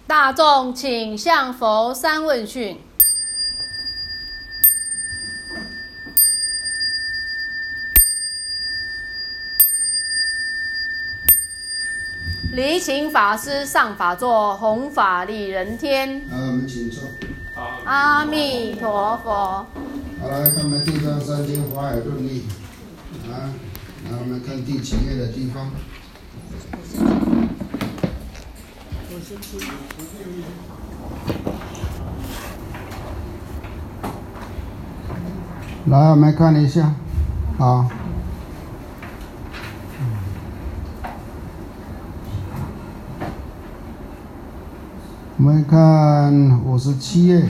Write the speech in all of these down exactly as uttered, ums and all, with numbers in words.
大众请向佛三问讯。离情法师上法座，弘法利人天。 好，我们请坐。 阿弥陀佛。 好，来，看我们《地藏三经华海论义》啊，来，我们看第几页的地方。来，我们看一下，啊。我们看五十七页，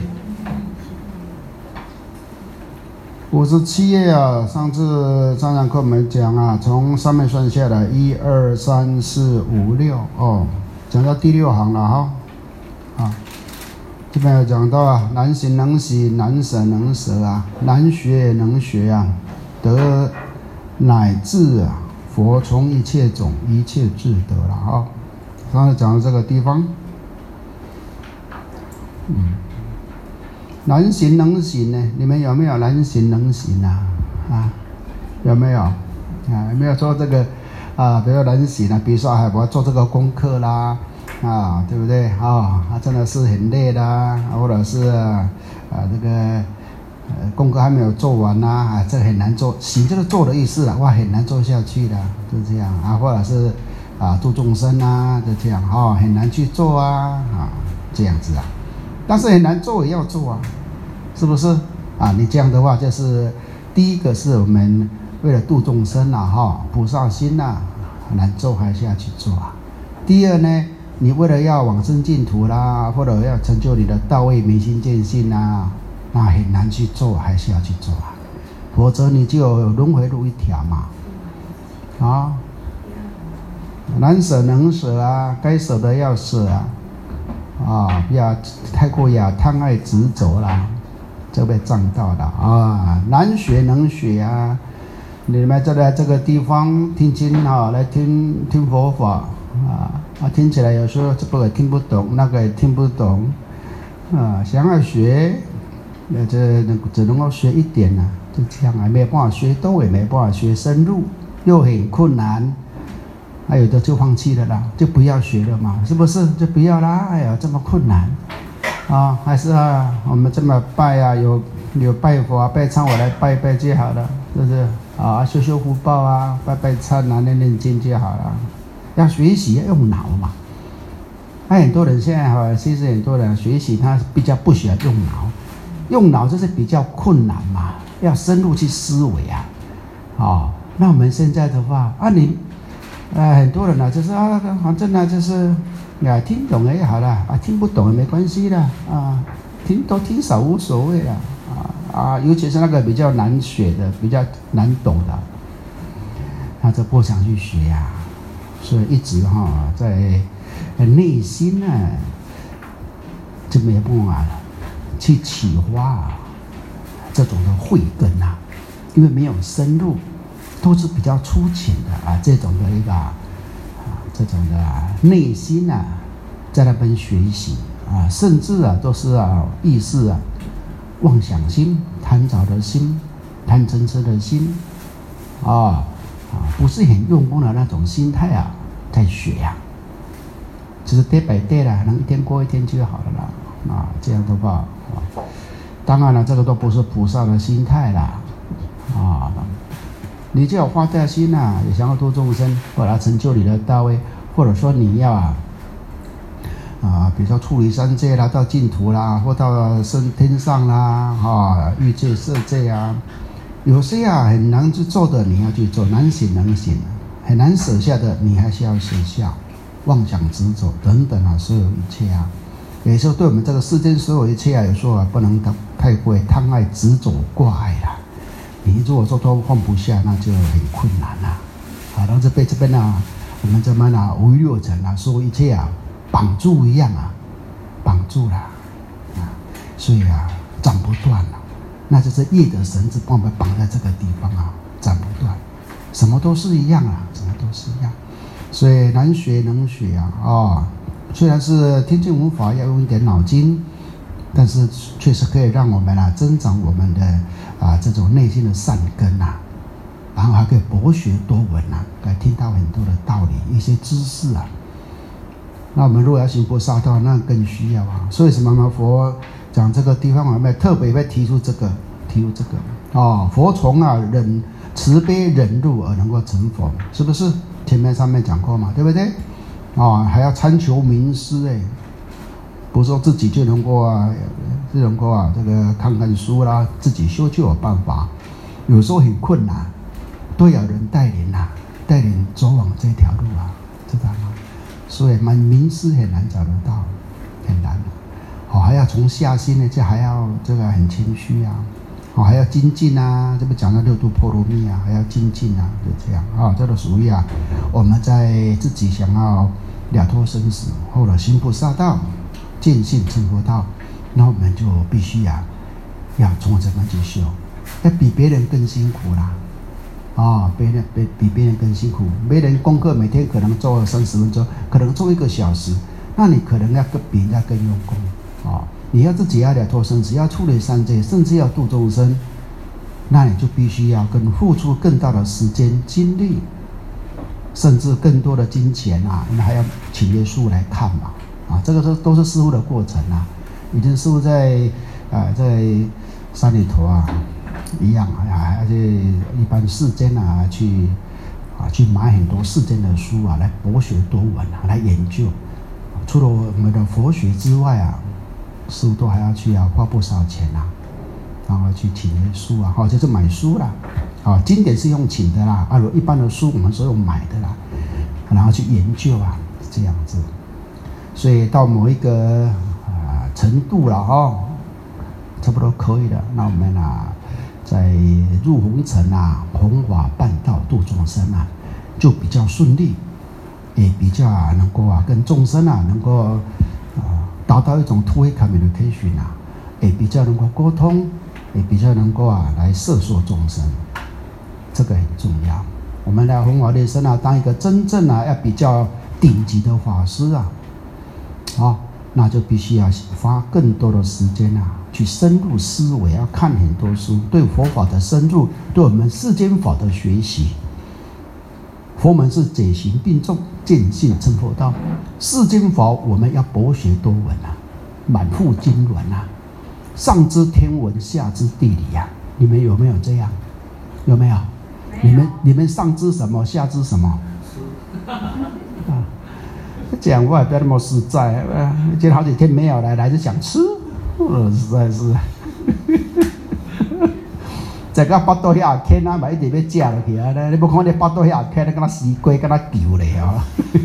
五十七页啊，上次上堂课我们讲啊，从上面算下来，一二三四五六哦，讲到第六行了哈，啊，这边有讲到啊，难行能行，难舍能舍啊，难学能学啊，得乃至啊，佛从一切种，一切智得了啊，上次讲到这个地方。嗯，难行能行呢？你们有没有难行能行啊？啊，有没有？啊，有没有做这个啊？比如难行啊，比如说还我要做这个功课啦，啊，对不对？啊，啊真的是很累啦，或者是啊这个呃功课还没有做完呐，啊，这个很难做。行就是做的意思啦，哇，很难做下去的，就这样啊，或者是啊度众生啊，就这样啊，很难去做啊，啊，这样子啊。但是很难做也要做啊，是不是啊？你这样的话，就是第一个是我们为了度众生啊，哈，菩萨心呐，难做还是要去做啊。第二呢，你为了要往生净土啦，或者要成就你的道位明心见性啊，那很难去做，还是要去做啊，否则你就有轮回路一条嘛，啊，难舍能舍啊，该舍的要舍啊。啊，不要太过呀，贪爱执着啦，这被障到了啊！难学能学啊！你们就在这个地方听经啊，来听听佛法啊啊，听起来有时候这个也听不懂，那个也听不懂啊，想要学，那这只能够学一点啊，就这样啊，没有办法学多，也没办法学深入，又很困难。还有的就放弃了啦，就不要学了嘛，是不是？就不要啦！哎呀，这么困难啊！还是啊，我们这么拜啊，有有拜佛啊、拜忏，我来拜拜就好了，是不是？啊，修修福报啊，拜拜忏啊，念念经就好了。要学习要用脑嘛。那很多人现在哈，其实很多人学习他比较不喜欢用脑，用脑就是比较困难嘛，要深入去思维啊。啊，那我们现在的话啊，你。呃，很多人呢、啊，就是啊，反正呢，就是啊，听懂了也好了，啊，听不懂也没关系的，啊，听多听少无所谓了，啊啊，尤其是那个比较难学的、比较难懂的，他就不想去学呀、啊，所以一直哈、哦、在内心呢就没有办法去启发这种的慧根呐、啊，因为没有深入。都是比较粗浅的啊，这种的一个啊，这种的、啊、内心啊，在那边学习啊，甚至啊都是啊意识啊，妄想心、贪着的心、贪嗔痴的心啊啊，不是很用功的那种心态啊，在学呀、啊，只是 day by day 啦，能一天过一天就好了啦啊，这样的话啊，当然了，这个都不是菩萨的心态啦啊。你就要发大心啊，也想要度众生，或者成就你的道位，或者说你要啊，啊，比如说出离三界啦，到净土啦，或到升天上啦，啊，欲界、色界啊，有些啊很难去做的，你要去做，难行能行，很难舍下的，你还是要舍下，妄想执着等等啊，所有一切啊，有时候对我们这个世间所有一切啊，有时候啊不能太过贪爱执着挂碍啦。你如果说都放不下，那就很困难啦。好，然后这边这边啊，我们这边啊，五欲六尘啊，所有一切啊，绑住一样啊，绑住了啊，所以啊，斩不断了。那就是业的绳子把我们绑在这个地方啊，斩不断。什么都是一样啊，什么都是一样。所以难学能学啊，啊、哦， 虽然是听经闻法要用一点脑筋，但是确实可以让我们啊增长我们的啊这种内心的善根啊，然后还可以博学多闻啊，可以听到很多的道理、一些知识啊。那我们如果要行菩萨道，那更需要啊。所以什么呢？佛讲这个地方，我们特别会提出这个，提出这个哦。佛从啊忍慈悲忍辱而能够成佛，是不是？前面上面讲过嘛，对不对？哦，还要参求名师哎，不是说自己就能够啊，就能够啊，这个看看书啦，自己修就有办法。有时候很困难，都有人带领啊，带领走往这条路啊，知道吗？所以蛮名师很难找得到，很难。好、哦，还要从下心呢，这还要这个很谦虚啊，好、哦，还要精进啊，这不讲到六度波罗蜜啊，还要精进啊，就这样啊、哦，这个属于啊，我们在自己想要了脱生死，或者行菩萨道、见性成佛道，那我们就必须啊，要从这边去修，要比别人更辛苦啦。啊、哦，别人比比别人更辛苦，别人功课每天可能做三十分钟，可能做一个小时，那你可能要更比人家更用功啊、哦！你要自己要了脱生死，要处理三界，甚至要度众生，那你就必须要更付出更大的时间、精力，甚至更多的金钱啊！你还要请耶稣来看嘛？啊，这个都都是师父的过程啊！以前师父在啊、呃、在山里头啊。一样啊，还要去一般世间啊，去啊去买很多世间的书啊，来博学多闻啊，来研究。除了我们的佛学之外啊，师父都还要去啊花不少钱啊，然后去请的书啊，好、哦、就是买书啦，啊经典是用请的啦，啊如一般的书我们是用买的啦，然后去研究啊，这样子。所以到某一个啊程度了哦，差不多可以了，那我们啊。在入红尘啊，弘法办道度众生啊，就比较顺利，也比较、啊、能够啊跟众生啊能够啊达到一种 two-way communication 啊，也比较能够沟通，也比较能够啊来摄受众生，这个很重要。我们来弘法利生啊，当一个真正啊要比较顶级的法师啊，啊，那就必须要花更多的时间啊。去深入思维，要看很多书，对佛法的深入，对我们世间法的学习。佛门是解行并重，见性成佛道。世间法我们要博学多闻啊，满腹经纶啊，上知天文，下知地理啊。你们有没有这样？有没有？你们你们上知什么，下知什么？啊，讲话不要那么实在啊！今天好几天没有来，来就想吃。呃，实在是，在个巴肚遐坑啊，嘛一直要食落去啊！你不看你巴肚遐坑，你跟他死龟，跟他丢嘞啊！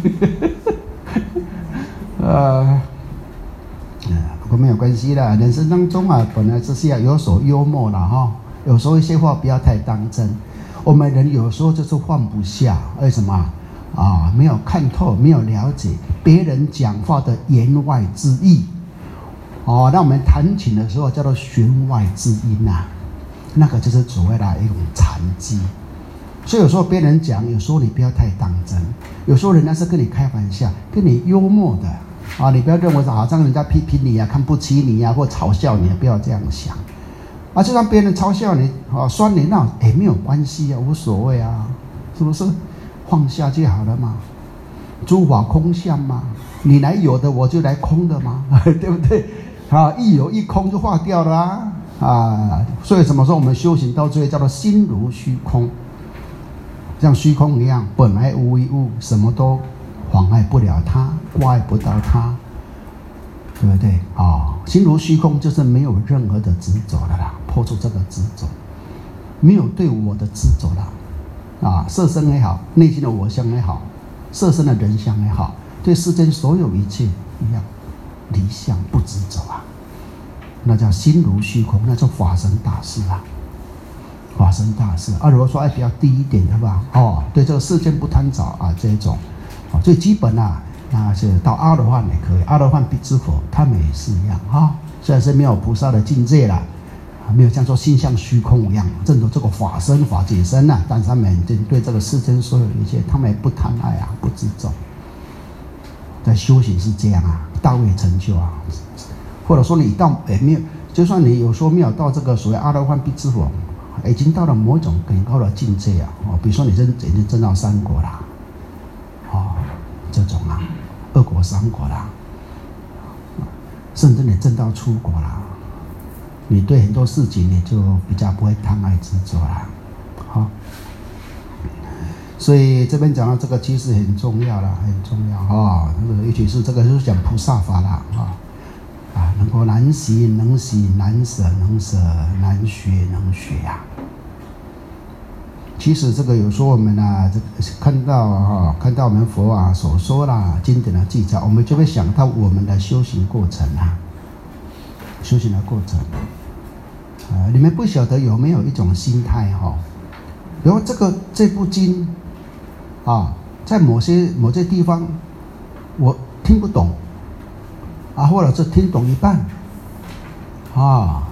呃，不过没有关系啦，人生当中啊，本来就是要有所幽默啦哈。有时候一些话不要太当真，我们人有时候就是放不下，为什么啊？没有看透，没有了解别人讲话的言外之意。哦，那我们弹琴的时候叫做弦外之音啊，那个就是所谓的一种禅机。所以有时候别人讲，有时候你不要太当真，有时候人家是跟你开玩笑，跟你幽默的啊，你不要认为好像人家批评你啊、看不起你啊或嘲笑你啊，不要这样想。啊，就算别人嘲笑你啊、酸你那也没有关系啊，无所谓啊，是不是？放下就好了嘛，诸法空相嘛，你来有的我就来空的嘛，对不对？啊，一有一空就化掉了啊！啊，所以怎么说我们修行到最后叫做心如虚空，像虚空一样，本来无一物，什么都妨碍不了它，挂碍不到它，对不对？啊、哦，心如虚空就是没有任何的执着了啦，破除这个执着，没有对我的执着了啊，色身也好，内心的我相也好，色身的人相也好，对世间所有一切一样。离相不执着啊，那叫心如虚空，那叫法身大事啊，法身大事啊。如果说哎比较低一点的吧，哦，对这个世间不贪着啊，这一种，哦，最基本啊，那是到阿罗汉也可以，阿罗汉必知佛，他们也是一样啊、哦。虽然是没有菩萨的境界啦，没有像说心像虚空一样，证得这个法身法解身呐、啊，但是他们对这个世间所有一切，他们也不贪爱啊，不执着。 在修行是这样啊，大位成就啊，或者说你到也没有，就算你有时候没有到这个所谓阿罗汉必知佛，已经到了某一种很高的境界啊，哦，比如说你真已经证到三果啦，哦，这种啊，二果三果啦，甚至你证到初果啦，你对很多事情你就比较不会贪爱执着啦，好、哦。所以这边讲到这个其实很重要啦，很重要啊。这个尤其是这个就是讲菩萨法啦啊啊，能够难行能行，难舍能舍，难学能学呀、啊。其实这个有时候我们啊，这个看到啊，看到我们佛啊所说啦，经典的记载，我们就会想到我们的修行过程啊，修行的过程。啊，你们不晓得有没有一种心态哈、哦？然后这个这部经。啊，在某些某些地方，我听不懂，啊，或者是听懂一半，啊，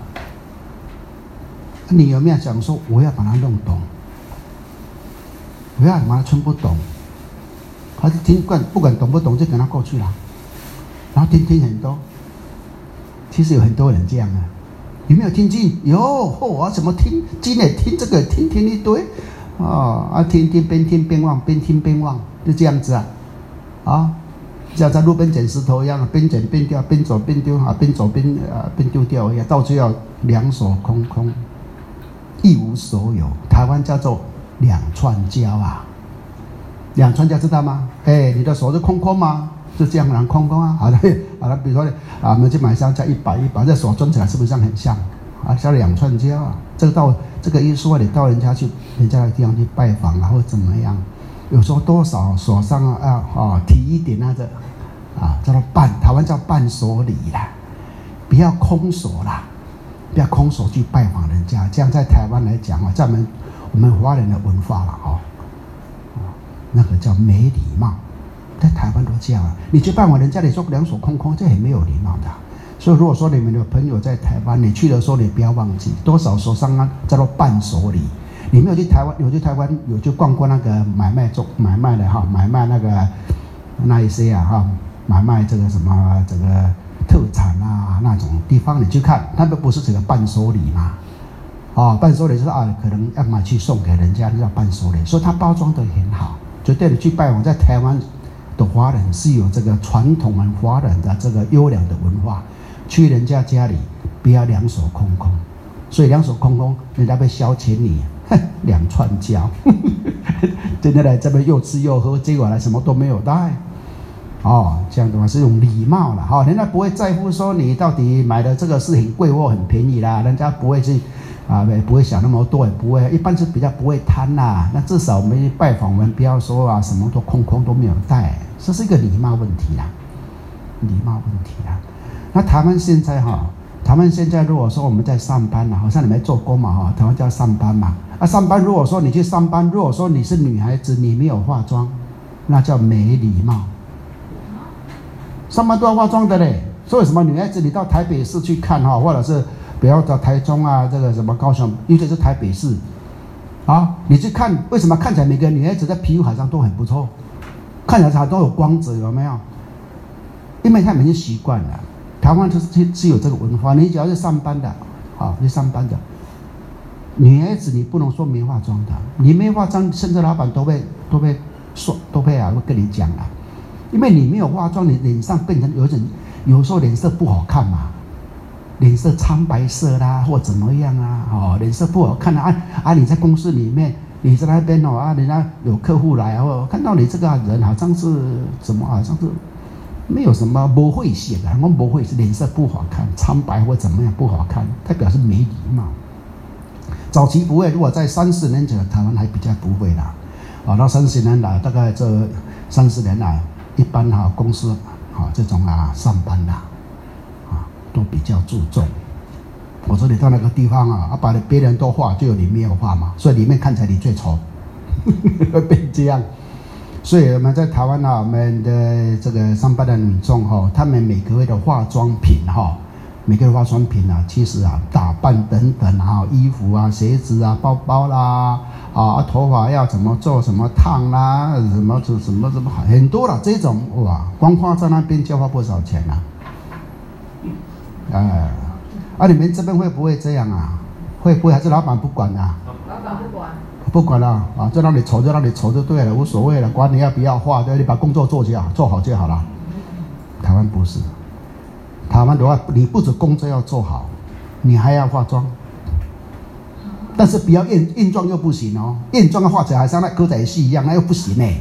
你有没有想说我要把它弄懂？我要把它听不懂，还是听惯不管懂不懂就跟他过去了，然后听听很多。其实有很多人这样啊，有没有听经？有，我、哦、怎么听经呢？听这个，听听一堆。哦啊，听听边听边忘，边听边忘，就这样子啊，啊，像在路边捡石头一样，边捡边掉，边走边丢啊，边走边啊边丢掉一样，到最后两手空空，一无所有。台湾叫做两串胶啊，两串胶知道吗？哎，你的手是空空吗？就这样两空空啊，好的，好了，比如说啊，我们去买香蕉一百一百，这手装起来是不是像很像？啊，叫两串胶啊，这个到这个意思，你到人家去人家的地方去拜访，然后怎么样？有时候多少手上啊啊啊提一点那个啊，叫做伴，台湾叫伴手礼啦，不要空手啦，不要空手去拜访人家，这样在台湾来讲啊，在我们我们华人的文化了哦，啊，那个叫没礼貌，在台湾都这样啊，你去拜访人家，你说两手空空，这很没有礼貌的。所以如果说你们的朋友在台湾，你去的时候你不要忘记，多少手上啊叫做伴手礼。你没有去台湾，有去台湾有去逛过那个买卖中买卖的哈，买卖那个那一些啊哈，买卖这个什么这个特产啊那种地方，你去看，他们不是这个伴手礼吗？啊，伴手礼就是啊，可能要买去送给人家，那叫伴手礼，所以它包装得很好。绝对你去拜访在台湾的华人是有这个传统文华人的这个优良的文化。去人家家里不要两手空空，所以两手空空，人家会消遣你，两串胶，真的来这边又吃又喝，结果来什么都没有带，哦，这样的话是用礼貌了哈、哦，人家不会在乎说你到底买的这个是很贵或很便宜啦，人家不会去啊，不会想那么多，也不会，一般是比较不会贪啦。那至少我们拜访我们不要说啊，什么都空空都没有带，这是一个礼貌问题啦，礼貌问题啦。那台湾现在哈，台湾现在如果说我们在上班嘛，好像你们做工嘛哈，台湾叫上班嘛。啊，上班如果说你去上班，如果说你是女孩子，你没有化妆，那叫没礼貌。上班都要化妆的嘞，所以什么女孩子你到台北市去看哈，或者是不要到台中啊，这个什么高雄，尤其是台北市，啊，你去看为什么看起来每个女孩子的皮肤好像都很不错，看起来都有光泽，有没有？因为他们已经习惯了。台湾就是是有这个文化，你只要是上班的，啊，是上班的女孩子，你不能说没化妆的，你没化妆，甚至老板都会都会说，都会啊，会跟你讲啊，因为你没有化妆，你脸上变成有点，有时候脸色不好看嘛，脸色苍白色啦，或怎么样啊，哦，脸色不好看啊，啊，你在公司里面，你在那边哦，啊，人家有客户来啊，我看到你这个人好像是怎么，好像是。没有什么不会写的，我不会是脸色不好看，苍白或怎么样不好看，代表是没礼貌。早期不会，如果在三十年前，台湾还比较不会啦。啊，到三十年来，大概这三十年来，一般哈、啊、公司啊这种啊上班啦啊都比较注重。我说你到那个地方啊，啊把别人都画，就有你没有画嘛，所以里面看起来你最丑，会变这样。所以我们在台湾啊，我们的这个上班的女众哈，她们每个月的化妆品哈， 每个化妆品啊，其实啊，打扮等等啊，衣服啊、鞋子啊、包包啦，啊，头发要怎么做，什么烫啦，什么什么什么什么，很多了。这种哇，光花在那边就花不少钱了。哎，啊，你们这边会不会这样啊？会不会还是老板不管啊？ 老板不管。不管了啊，就让你愁就让你愁就对了，无所谓了，管你要不要画，对，你把工作做就好，做好就好了。台湾不是。台湾的话，你不止工作要做好，你还要化妆，但是不要艳艳妆又不行哦，艳妆画起来像那歌仔戏一样，那又不行呢。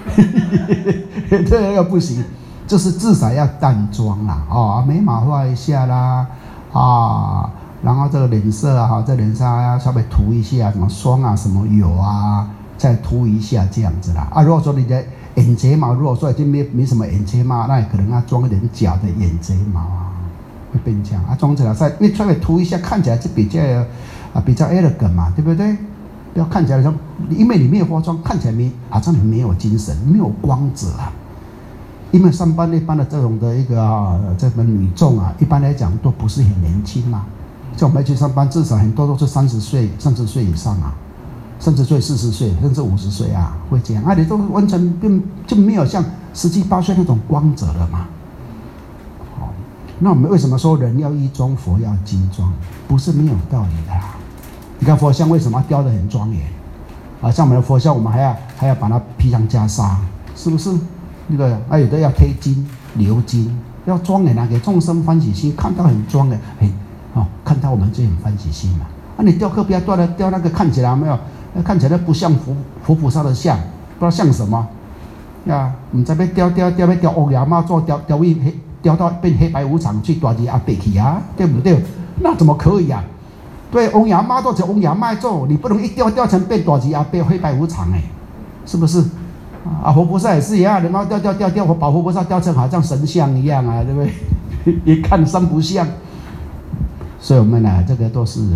对，又不行，就是至少要淡妆啦，哦，眉毛画一下啦，啊，然后这个脸色啊，这脸上要稍微涂一下，什么霜啊，什么油啊，再涂一下这样子啦。啊，如果说你的眼睫毛，如果说已经没没什么眼睫毛，那你可能要装一点假的眼睫毛啊，会变这样啊，装起来再你稍微涂一下，看起来就比较啊比较 elegant 嘛，对不对？不要看起来像，因为你没有化妆，看起来没好像你没有精神，没有光泽啊。因为上班一般的这种的一个啊，这个女众啊，一般来讲都不是很年轻嘛。像我们去上班，至少很多都是三十岁、三十岁以上啊。三十岁、四十岁，甚至五十岁啊，会这样啊，你都完全并就没有像十七八岁那种光泽了嘛。好，那我们为什么说人要衣装，佛要金装？不是没有道理的啦。你看佛像为什么雕得很庄严啊？像我们的佛像，我们还要还要把它披上袈裟，是不是？那个啊，有的要贴金、鎏金，要庄严啊，给众生欢喜心，看到很庄严，很哦，看到我们就很欢喜心嘛。啊，你雕刻不要雕的雕那个看起来没有。看起来不像佛佛菩萨的像，不知道像什么呀？我们这边雕雕雕要雕欧阳妈做雕雕一黑雕到变黑白无常去大吉阿北去啊，对不对？那怎么可以啊？对，欧阳妈做成欧阳妈做，你不能一雕雕成变大吉阿北黑白无常哎，是不是？啊，佛菩萨也是一样，你妈雕雕雕雕，把佛菩萨雕成好像神像一样啊，对不对？一看三不像，所以我们呢，这个都是。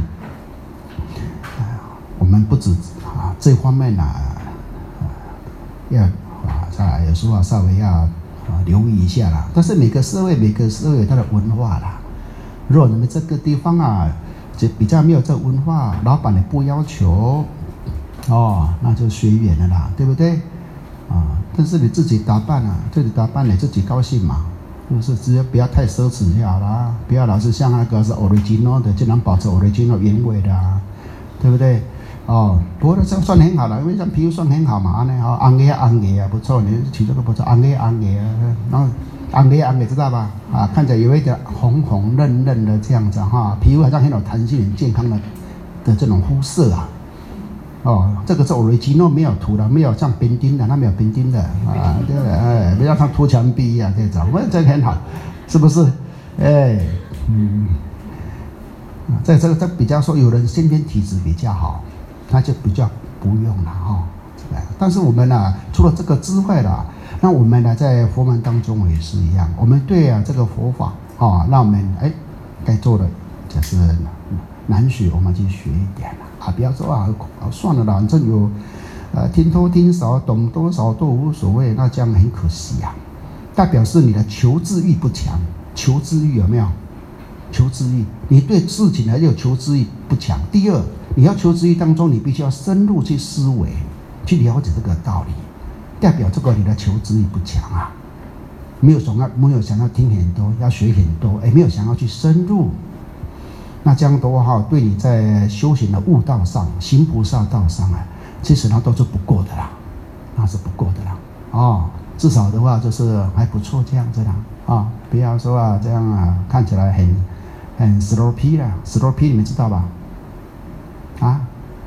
我们不止啊这方面呢、啊，要啊在有时候稍微要啊留意一下啦。但是每个社会每个社会有它的文化啦。如果你们这个地方啊，就比较没有这个文化，老板也不要求，哦，那就随缘了啦，对不对？啊，但是你自己打扮啊，自己打扮你自己高兴嘛，是不是？只要不要太奢侈就好啦，不要老是像那个是 original 的，就能保持 original 原味的啊，对不对？哦，不过这样算很好了，因为这皮肤算很好嘛，安尼哈，红的啊红的啊不错，你取这个不错，红的红的啊，然后红的红的知道吧？啊，看起来有一点红红嫩嫩的这样子哈，皮肤好像很有弹性、很健康的的这种肤色啊。哦，这个是 original 没有涂的，没有像边钉的，它没有边钉的啊，对不对？哎，不要像涂墙壁一样这种，我这个很好，是不是？哎，嗯，在这个这比较说，有人先天体质比较好。那就比较不用了哈、哦，但是我们呢、啊，除了这个智慧了，那我们呢，在佛门当中也是一样，我们对啊这个佛法啊、哦，那我们哎该做的就是难学，我们去学一点了啊，不要说啊算了啦，反正有呃听多听少，懂多少都无所谓，那这样很可惜啊，代表是你的求知欲不强，求知欲有没有？求知欲，你对事情还有求知欲不强。第二，你要求知欲当中，你必须要深入去思维，去了解这个道理，代表这个你的求知欲不强啊，没有想要没有想要听很多，要学很多，哎，没有想要去深入。那这样的话，对你在修行的悟道上、行菩萨道上啊，其实那都是不够的啦，那是不够的啦。哦，至少的话就是还不错这样子啦。啊、哦，不要说啊这样啊，看起来很。很 sloppy 啦 ，sloppy 你们知道吧？啊，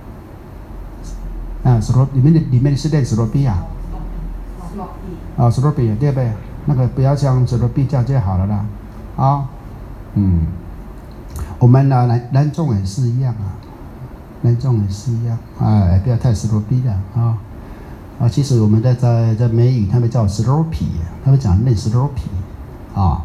啊 sloppy 里面的里面是练 sloppy 啊，啊 sloppy 对不对？那个不要像 sloppy 这样就好了啦，啊，嗯，我们呢南南众也是一样啊，南众也是一样，哎，不要太 sloppy 了啊，啊，其实我们在在在美语他们叫 sloppy， 他们讲练 sloppy， 啊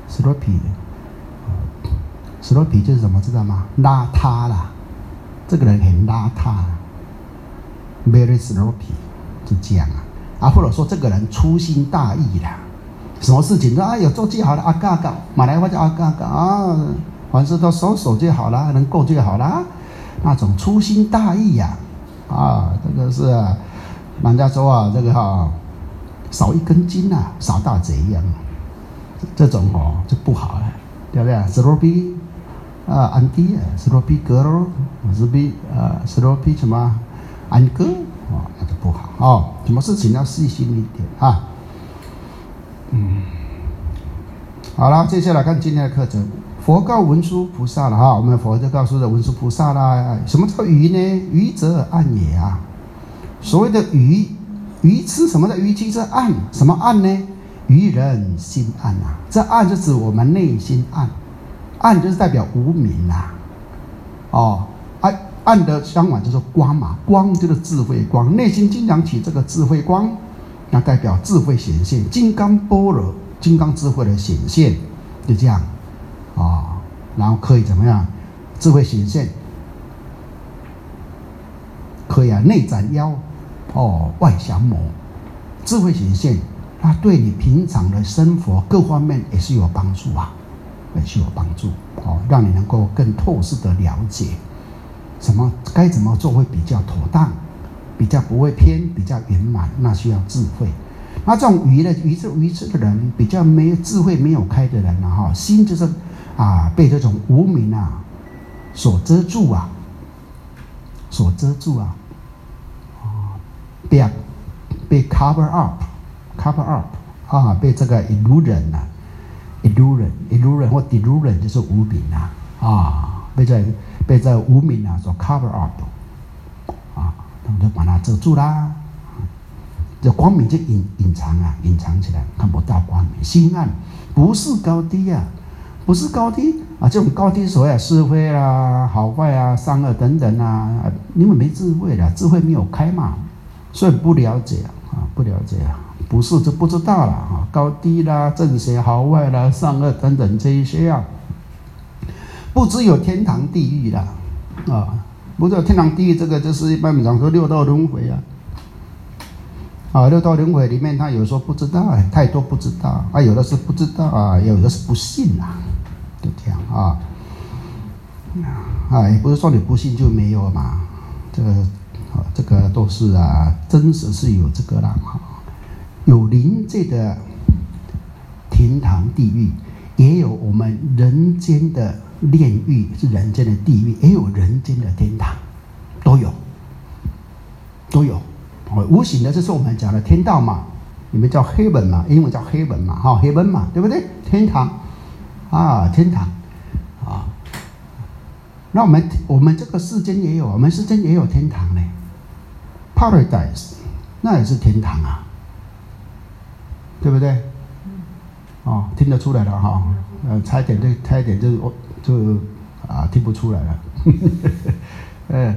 sloppy。sloppy 就是什么知道吗？邋遢啦，这个人很邋遢 ，very sloppy， 就这样啊。啊，或者说这个人粗心大意啦，什么事情都啊有做记好了啊嘎嘎，马来话叫啊嘎嘎啊凡事都守守就好了，能够就好了，那种粗心大意呀、啊，啊，这个是、啊、人家说啊，这个哈、啊、少一根筋啊，少大贼一样，这种哦就不好了，对不对 ？Sloppy 啊，安迪啊 ，Sloppy girl， 是比啊 ，Sloppy 什么安哥哦，那就不好哦。什么事情要细心一点啊？嗯，好了，接下来看今天的课程。佛告文殊菩萨了哈，我们佛就告诉了文殊菩萨啦，什么叫愚呢？愚则暗也啊。所谓的愚，愚痴什么的愚痴是暗，什么暗呢？愚人心暗啊，这暗就指我们内心暗，暗就是代表无明啦、啊。哦，暗暗的相反就是光嘛，光就是智慧光，内心经常起这个智慧光，那代表智慧显现，金刚般若，金刚智慧的显现，就这样。哦，然后可以怎么样？智慧显现，可以啊，内斩妖，哦，外降魔，智慧显现，它对你平常的生活各方面也是有帮助啊，也是有帮助哦，让你能够更透视的了解，什么该怎么做会比较妥当，比较不会偏，比较圆满，那需要智慧。那这种愚的愚痴愚痴的人，比较没有智慧没有开的人啊，哈，心就是啊被这种无明啊所遮住啊，所遮住啊，啊，被被 cover up，cover up 啊，被这个 illusion 啊 ，illusion illusion 或 delusion 就是无明啊，啊，被这被这无明啊所 cover up， 啊，他们就把它遮住啦。这光明就隐隐藏啊，隐藏起来，看不到光明。心暗，不是高低啊，不是高低啊，这种高低所谓的是非啊、好坏啊、善恶等等啊，你们没智慧的，智慧没有开嘛，所以不了解啊，不了解啊，不是就不知道了啊，高低啦、正邪好坏啦、善恶等等这一些啊，不只有天堂地狱啦，啊，不只有天堂地狱，这个就是一般讲说六道轮回啊。啊，六道轮回里面，他有时候不知道，太多不知道啊，有的是不知道啊，有的是不信啊，就这样啊。啊，也不是说你不信就没有嘛，这个啊，这个都是啊，真实是有这个啦，哈，有临界的天堂地狱，也有我们人间的炼狱，是人间的地狱，也有人间的天堂，都有，都有。无形的就是我们讲的天道嘛，你们叫 heaven 嘛，英文叫 heaven 嘛，哈 heaven 嘛，对不对？天堂啊，天堂啊。那我们我们这个世间也有，我们世间也有天堂呢 ，paradise 那也是天堂啊，对不对？哦，听得出来了哈，呃，差一点就差一点就就啊听不出来了，嗯。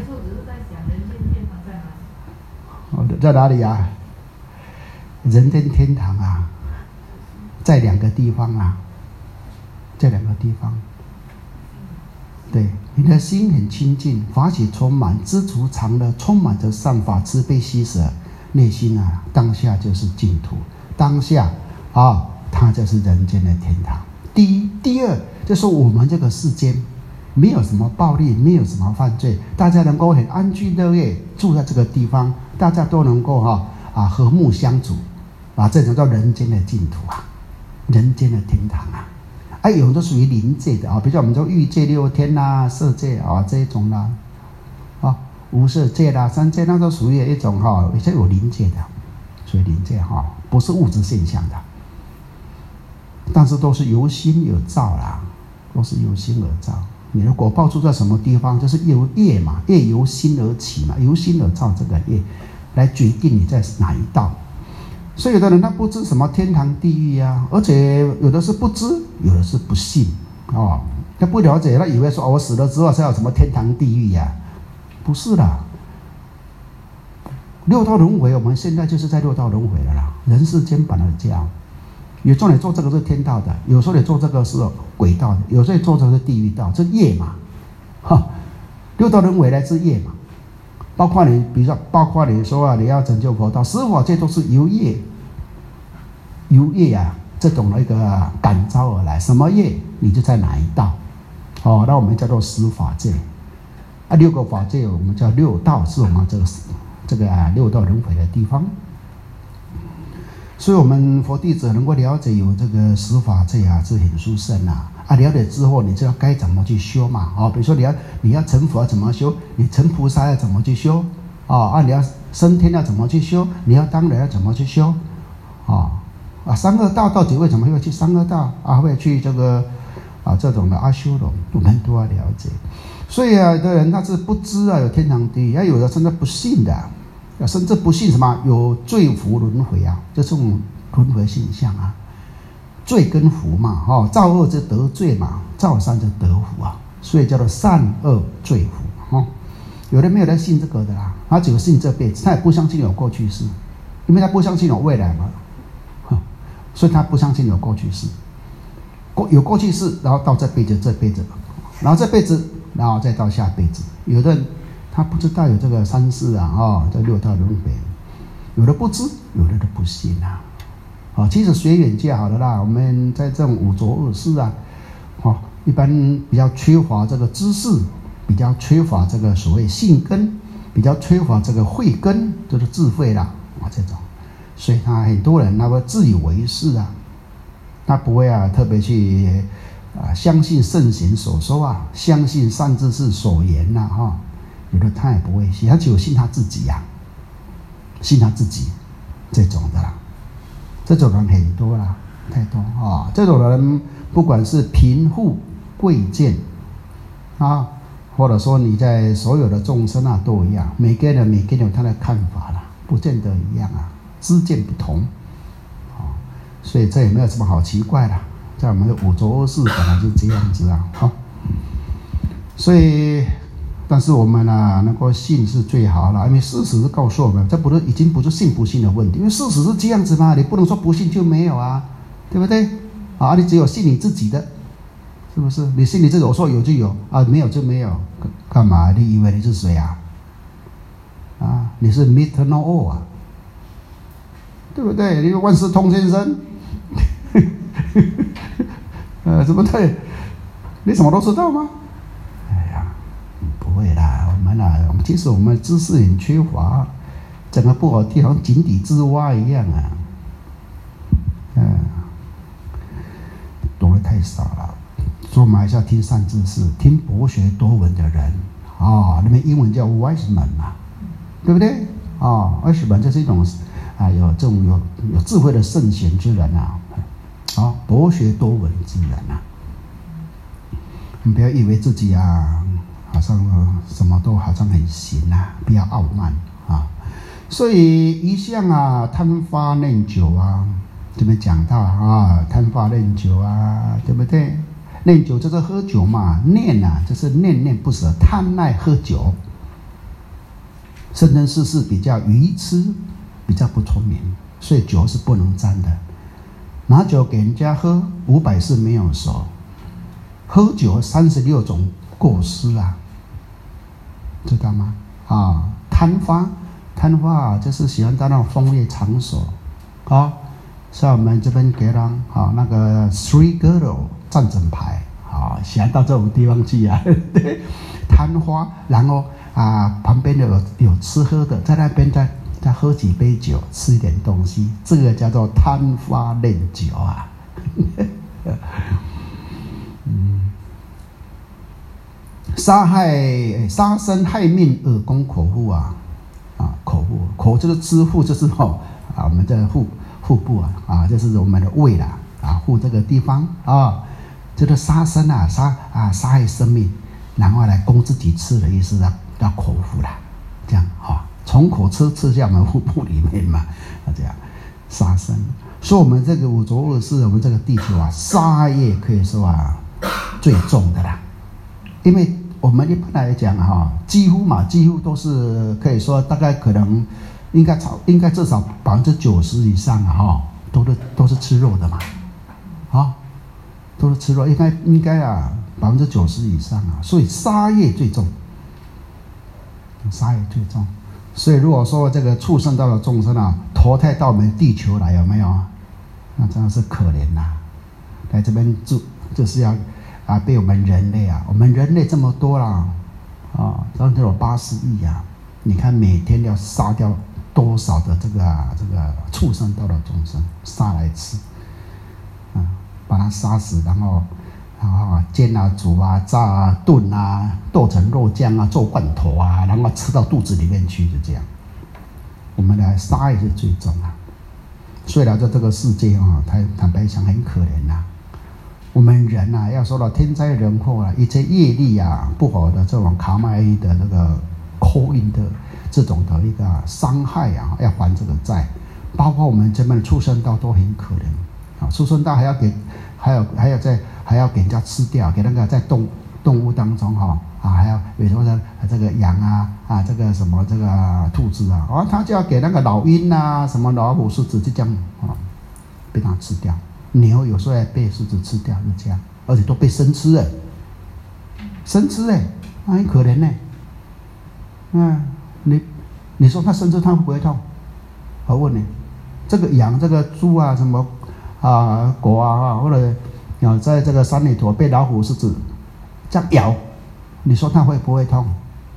在哪里啊？人间天堂啊，在两个地方啊，在两个地方。对，你的心很清净，法喜充满，知足常乐，充满着善法，慈悲喜舍，内心啊，当下就是净土，当下啊，它就是人间的天堂。第一，第二，就是我们这个世间没有什么暴力，没有什么犯罪，大家能够很安居乐业住在这个地方。大家都能够哈 啊, 啊和睦相处，啊，这种叫人间的净土啊，人间的天堂啊，啊，有的属于灵界的啊，比如说我们说欲界六天啦、色界啊这一种啦，啊，无色界啦、三界那都属于一种哈，也是有灵界的，属于灵界哈，不是物质现象的，但是都是由心而造啦，都是由心而造。你的果报住在什么地方，就是由业嘛，业由心而起嘛，由心而造这个业，来决定你在哪一道。所以有的人他不知什么天堂地狱啊，而且有的是不知，有的是不信哦，他不了解，他以为说、哦、我死了之后才有什么天堂地狱呀、啊，不是的。六道轮回，我们现在就是在六道轮回了啦，人世间本来这样。有时候你做这个是天道的，有时候你做这个是鬼道的，有时候你做这个是地狱道，这业嘛，哈，六道轮回来自业嘛。包括你，比如说，包括你说啊，你要成就佛道，十法界都是由业，由业啊，这种的一个感召而来，什么业你就在哪一道， 哦，那我们叫做十法界。啊，六个法界我们叫六道，是我们这个这个啊六道轮回的地方。所以，我们佛弟子能够了解有这个十法界啊，是很殊胜啊。啊，了解之后，你知道该怎么去修嘛？哦，比如说你要你要成佛要怎么修，你成菩萨要怎么去修？哦，啊，你要升天要怎么去修？你要当人要怎么去修？哦，啊，三恶道到底为什么会去三恶道？啊，会去这个啊这种的阿修罗，我们都要了解。所以啊，有的人他是不知啊有天堂地狱，啊，有的甚至不信的。甚至不信什么有罪福轮回啊，这种轮回现象啊，罪跟福嘛，哦，造恶就得罪嘛，造善就得福啊，所以叫做善恶罪福哦。有的没有人信这个的啦，他只有信这辈子，他也不相信有过去式，因为他不相信有未来嘛，所以他不相信有过去式，过有过去式，然后到这辈子这辈子，然后这辈子，然后再到下辈子，有的人。他不知道有这个三世啊，哦，这六道轮回，有的不知，有的都不信啊。哦，其实学远就好了啦。我们在这种五浊恶世啊，哦，一般比较缺乏这个知识，比较缺乏这个所谓信根，比较缺乏这个慧根，就是智慧啦啊这种。所以他很多人那个自以为是啊，他不会啊特别去啊相信圣贤所说啊，相信善知识所言呐哈。哦有的他也不会信，他只有信他自己呀、啊，信他自己这种的啦，这种人很多啦，太多啊、哦！这种人不管是贫富贵贱啊，或者说你在所有的众生啊都一样，每个人每个人有他的看法啦，不见得一样啊，知见不同啊、哦，所以这也没有什么好奇怪的，在我们的五浊恶世本来就这样子啊，好、哦，所以。但是我们啊，能够信是最好了，因为事实是告诉我们，这不是已经不是信不信的问题，因为事实是这样子嘛，你不能说不信就没有啊，对不对？啊，你只有信你自己的，是不是？你信你自己，我说有就有啊，没有就没有，干嘛？你以为你是谁啊？啊，你是 Mister Know-all 啊，对不对？你是万事通先生，呃，对不对？你什么都知道吗？不会啦，我们啊，其实我们知识很缺乏，整个不好地方井底之蛙一样啊，嗯，懂得太少了。所以我们还是要听善知识，听博学多闻的人啊、哦，那边英文叫 wise man 嘛，对不对？啊、哦、，wise man 就是一种啊有这种有有智慧的圣贤之人啊，啊、哦，博学多闻之人啊，你不要以为自己啊。好像什么都好像很行啊，不要傲慢啊。所以一向啊，贪花念酒啊，这边讲到啊，贪花念酒啊，对不对？念酒就是喝酒嘛，念啊就是念念不舍，贪爱喝酒，生生世世比较愚痴，比较不聪明，所以酒是不能沾的。拿酒给人家喝，五百世没有熟，喝酒三十六种。过失啊，知道吗？啊，贪花，贪花啊，就是喜欢到那种风月场所，啊，像我们这边给人啊那个 three girl 站整排，啊，喜欢到这种地方去啊，贪花，然后啊旁边有有吃喝的，在那边再再喝几杯酒，吃一点东西，这个叫做贪花恋酒啊，嗯。杀害、杀生、害命、耳功、口腹啊，啊，口腹，口就是支腹，就是哦，啊，我们的腹腹部啊，啊，就是我们的胃啦，啊，腹这个地方啊，这个杀生啊，杀啊，杀害生命，然后来供自己吃的意思啊，叫口腹啦，这样啊，从口吃吃下我们腹部里面嘛，啊，这样杀生，所以我们这个五浊恶世，我们这个地球啊，杀业可以说啊最重的啦，因为。我们一般来讲哈，几乎嘛，几乎都是可以说，大概可能应该超，应该至少百分之九十以上啊，哈，都是都是吃肉的嘛，啊，都是吃肉，应该应该啊，百分之九十以上啊，所以杀业最重，杀业最重，所以如果说这个畜生道的众生啊，投胎到我们地球来，有没有？那真的是可怜呐、啊，来这边住就是要。 啊，被我们人类啊，我们人类这么多啦，啊，将近有八十亿啊，你看每天要杀掉多少的这个、啊、这个畜生道的众生，杀来吃，啊，把它杀死，然后然后煎啊、煮啊、炸啊、炖啊、剁成肉酱啊、做罐头啊，然后吃到肚子里面去，就这样。我们来杀也是最重啊。所以来到这个世界啊，坦坦白讲很可怜呐、啊。我们人啊，要说到天灾人祸啊，一切业力啊，不好的这种卡玛伊的那个扣印的这种的一个伤害啊，要还这个债。包括我们这边的畜生道都很可怜啊，畜生道还要给，还有还要在还要给人家吃掉，给那个在动动物当中哈啊，还要比如说呢这个羊啊啊这个什么这个、啊、兔子啊，啊他就要给那个老鹰啊什么老虎狮子就这样啊被它吃掉。牛有时候也被狮子吃掉，就这样，而且都被生吃了，生吃哎，那很可怜呢。嗯，你你说它生吃它会不会痛？我问你，这个羊、这个猪啊、什么啊、狗啊，或者啊，在这个山里头被老虎、狮子这样咬，你说它会不会痛？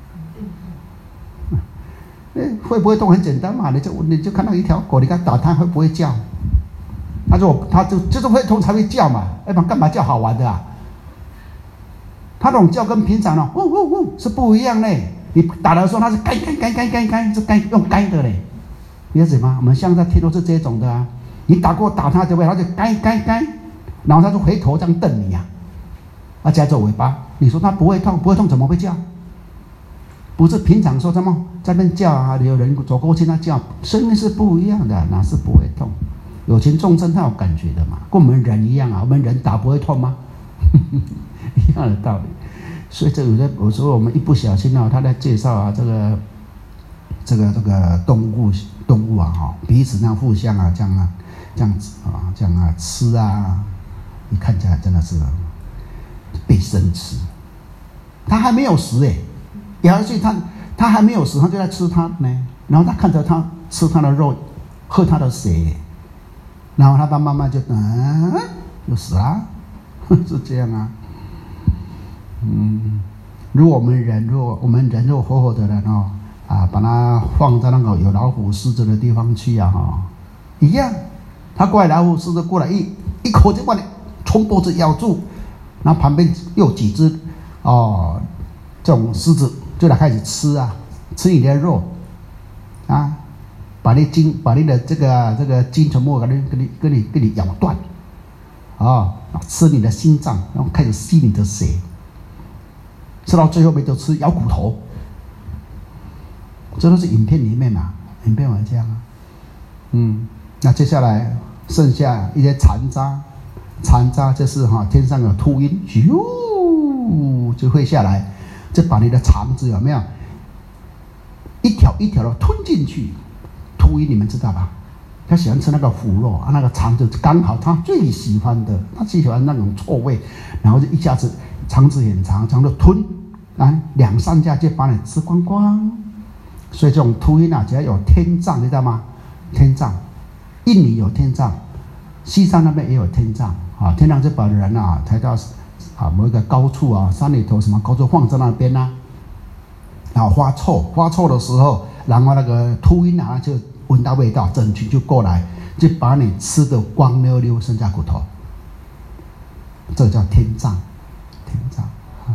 嗯，会不会痛很简单嘛，你就你就看到一条狗，你看打它会不会叫？他说：“他就就是会痛才会叫嘛，要不然干嘛叫好玩的啊？他那种叫跟平常的呜呜呜是不一样嘞。你打的时候他是该该该该该该是该用该的嘞，理解吗？我们现在听都是这种的啊。你打过打他对不对？他就该该该，然后他就回头这样瞪你呀、啊，啊夹着尾巴。你说他不会痛，不会痛怎么会叫？不是平常说什么在那边叫啊，有人走过去他叫，声音是不一样的，哪是不会痛？”有情众生他有感觉的嘛，跟我们人一样啊，我们人打不会痛吗？一样的道理。所以这有的有时候我们一不小心啊，他在介绍啊这个这个这个动物动物啊哈，彼此那样互相啊这样啊这样子啊这样啊吃啊，你看起来真的是被生吃。他还没有死哎，咬下去他他还没有死，他就在吃它呢，然后他看着他吃他的肉，喝他的血。然后他慢慢就嗯，就死了，是这样啊。嗯，如果我们人，如果我们人肉活活的人哦，啊，把它放在那个有老虎、狮子的地方去啊，哈、哦，一样，他过来老虎、狮子过来一一口就把你从脖子咬住，然后旁边又几只哦，这种狮子就来开始吃啊，吃你的肉，啊。把你筋，把你的这个这个筋全部给你给你给你给你咬断，啊、哦，吃你的心脏，然后开始吸你的血，吃到最后面就吃咬骨头，这都是影片里面嘛，影片玩这样啊，嗯，那接下来剩下一些残渣，残渣就是哈、哦、天上有秃鹰，咻就会下来，就把你的肠子有没有一条一条的吞进去。秃鹰你们知道吧？他喜欢吃那个腐肉啊，那个肠子刚好他最喜欢的，他最喜欢那种臭味，然后就一下子肠子很长，长的吞啊两三下就把你吃光光。所以这种秃鹰啊，只要有天葬，你知道吗？天葬，印尼有天葬，西藏那边也有天葬啊。天葬就把人啊抬到啊某一个高处啊，山里头什么高处放在那边啊，然后发臭，发臭的时候，然后那个秃鹰啊就闻到味道，整群就过来，就把你吃的光溜溜，剩下骨头。这叫天葬，天葬。啊、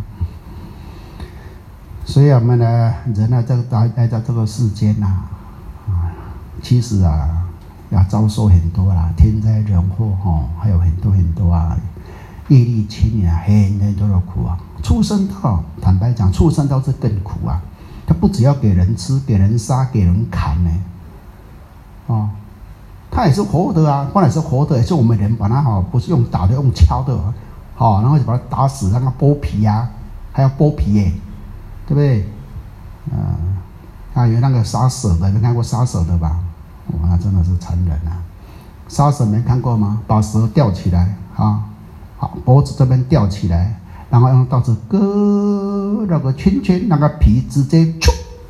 所以我们呢，人呢，在来来到这个世间呐、啊，啊，其实啊，要遭受很多啦，天灾人祸哦，还有很多很多啊，业力牵啊，很很多的苦啊。畜生道，坦白讲，畜生道是更苦啊。它不只要给人吃，给人杀，给人砍呢。哦，它也是活的啊，本来是活的，也是我们人把它哈、哦，不是用打的，用敲的，好、哦，然后就把它打死，让它剥皮啊，还要剥皮耶，对不对？嗯、呃，还有那个杀蛇的，你看过杀蛇的吧？哇，那真的是残忍啊！杀蛇没看过吗？把蛇吊起来啊，好，脖子这边吊起来，然后用刀子割那个圈圈，那个皮直接咻，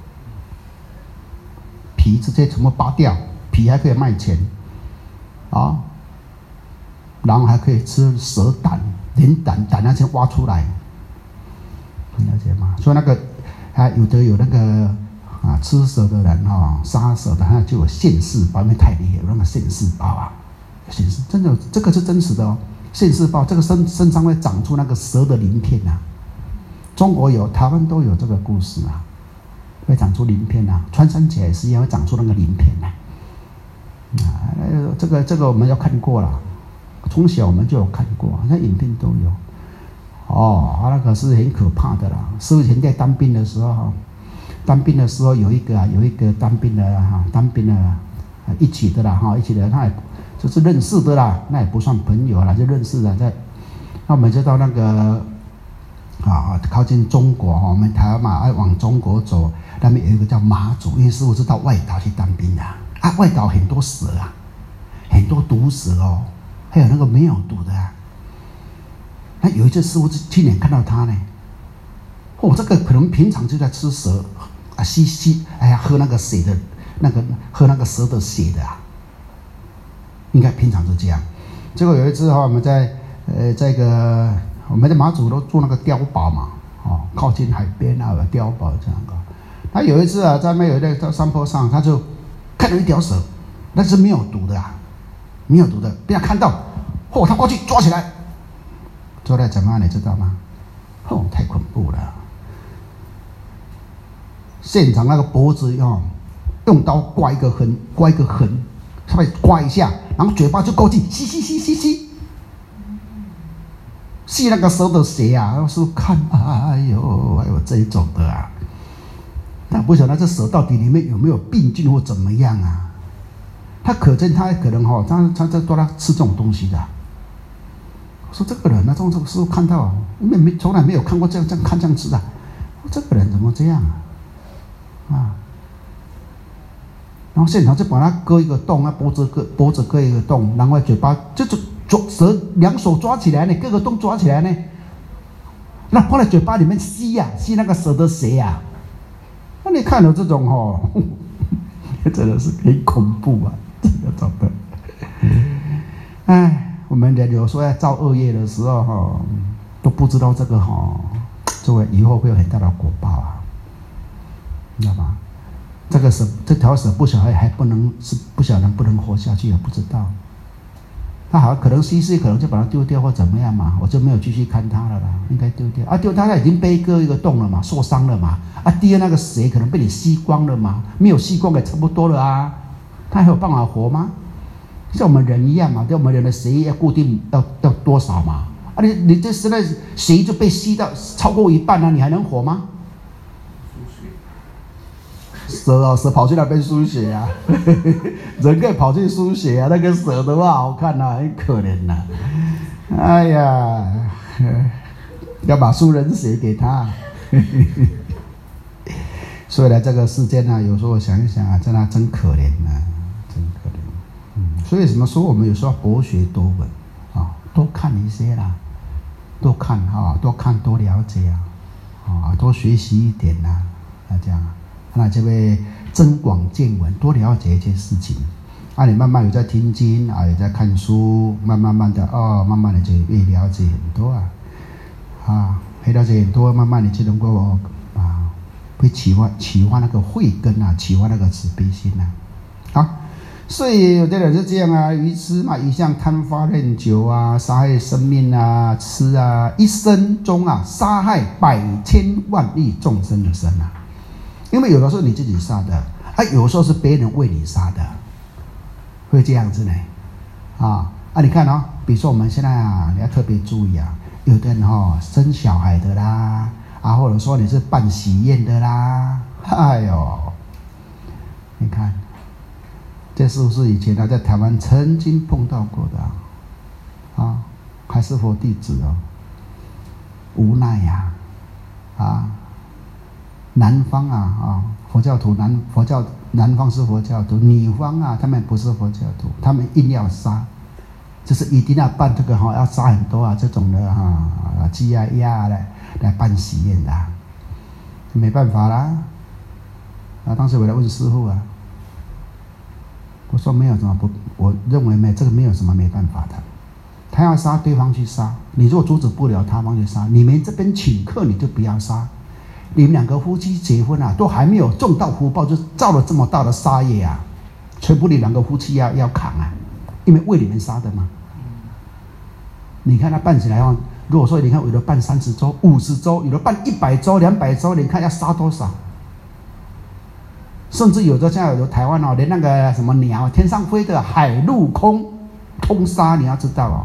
皮直接全部拔掉。皮还可以卖钱，啊，然后还可以吃蛇胆， 连胆胆囊先挖出来，你了解吗？所以那个还有的有那个啊吃蛇的人哈、哦，杀蛇的他就有现世报，因为太厉害，有那个现世报啊，现世真的这个是真实的哦。现世报这个身身上会长出那个蛇的鳞片啊，中国有，台湾都有这个故事啊，会长出鳞片啊，穿山甲也是一样会长出那个鳞片啊。啊，这个这个我们要看过了，从小我们就有看过，那影片都有。哦，那个是很可怕的啦。师父以前在当兵的时候，当兵的时候有一个啊，有一个当兵的哈、啊，当兵的、啊、一起的啦哈，一起的，他也就是认识的啦，那也不算朋友啦，就认识的在。那我们就到那个啊，靠近中国哈，我们台湾嘛，爱往中国走，那边有一个叫马祖，因为师父是到外岛去当兵的。啊，外岛很多蛇啊，很多毒蛇哦，还有那个没有毒的啊。那有一次师父亲眼看到他呢，哦，这个可能平常就在吃蛇啊，吸吸，哎呀，喝那个血的，那个喝那个蛇的血的啊，应该平常是这样。结果有一次哈、哦，我们在呃这个我们在马祖都住那个碉堡嘛，哦，靠近海边啊，有碉堡这样的。他有一次啊，在那有一个在山坡上，他就看到一条蛇，那是没有毒的啊，没有毒的，被他看到，哦，他过去抓起来，抓来怎么样？你知道吗？哦，太恐怖了！现场那个脖子哦，用刀刮一个痕，刮一个痕，稍微刮一下，然后嘴巴就过去吸吸吸吸吸，吸那个蛇的血啊！要是看，哎呦，还有这一种的啊！但不晓得这蛇到底里面有没有病菌或怎么样啊？他可见他可能哈、哦，他他在多他吃这种东西的、啊。我说这个人呢，这种师父看到，因为没从来没有看过这样这样看这样吃的、啊，这个人怎么这样啊？啊！然后现场就把他割一个洞，啊脖子割脖子割一个洞，然后嘴巴就就抓蛇两手抓起来呢，各个洞抓起来呢，那放在嘴巴里面吸呀、啊，吸那个蛇的血呀、啊。那你看到这种哦，真的是很恐怖啊！这个找的，哎，我们人有时候在造恶业的时候哈、哦，都不知道这个哈、哦，这个以后会有很大的果报啊，你知道吗？这个蛇，这条蛇不晓得还不能是不晓得不能活下去，也不知道。他好像可能吸吸，可能就把它丢掉或怎么样嘛，我就没有继续看它了啦，应该丢掉啊，丢它已经被割一个洞了嘛，受伤了嘛，啊，第二那个血可能被你吸光了嘛，没有吸光也差不多了啊，它还有办法活吗？像我们人一样嘛，对我们人的血液要固定要要多少嘛，啊，你你这实在血就被吸到超过一半了、啊，你还能活吗？蛇哦，蛇跑去那边输血啊，人可以跑去输血啊，那个蛇的话好看呐、啊，很可怜呐、啊。哎呀，要把输人血给他。所以呢，这个世间呢、啊，有时候想一想啊，真的真可怜啊，真可怜。嗯，所以怎么说，我们有时候博学多闻啊，多看一些啦，多看啊，多看多了解啊，啊，多学习一点呐、啊，啊这样。那就会增广见闻，多了解一些事情。啊，你慢慢有在听经啊，有在看书，慢慢慢的哦，慢慢的就越了解很多啊，啊，越了解很多，慢慢你就能够啊，会启发启发那个慧根啊，启发那个慈悲心啊。好，所以有的人是这样啊，愚痴嘛，一向贪花恋酒啊，杀害生命啊，吃啊，一生中啊，杀害百千万亿众生的生啊。因为有的时候你自己杀的，啊，有时候是别人为你杀的，会这样子呢，啊啊，你看哦，比如说我们现在啊，你要特别注意啊，有的人哦生小孩的啦，啊，或者说你是办喜宴的啦，哎呦，你看，这是不是以前他在台湾曾经碰到过的啊？啊，还是佛弟子哦，无奈呀、啊，啊。南方啊啊，佛教徒南佛教南方是佛教徒，女方啊他们不是佛教徒，他们硬要杀，就是一定要办这个哈、哦，要杀很多啊这种的哈、啊，鸡啊鸭来来办喜宴的、啊，没办法啦。啊，当时我来问师父啊，我说没有什么不，我认为没这个没有什么没办法的， 他要杀对方去杀，你如果阻止不了他方去杀，你们这边请客你就不要杀。你们两个夫妻结婚啊，都还没有种到福报，就造了这么大的杀业啊，全部你两个夫妻要要扛啊，因为为你们杀的嘛。你看他办起来哦，如果说你看有的办三十周、五十周，有的办一百周、两百周，你看要杀多少？甚至有的像有的台湾哦，连那个什么鸟天上飞的海陆空通杀，你要知道哦。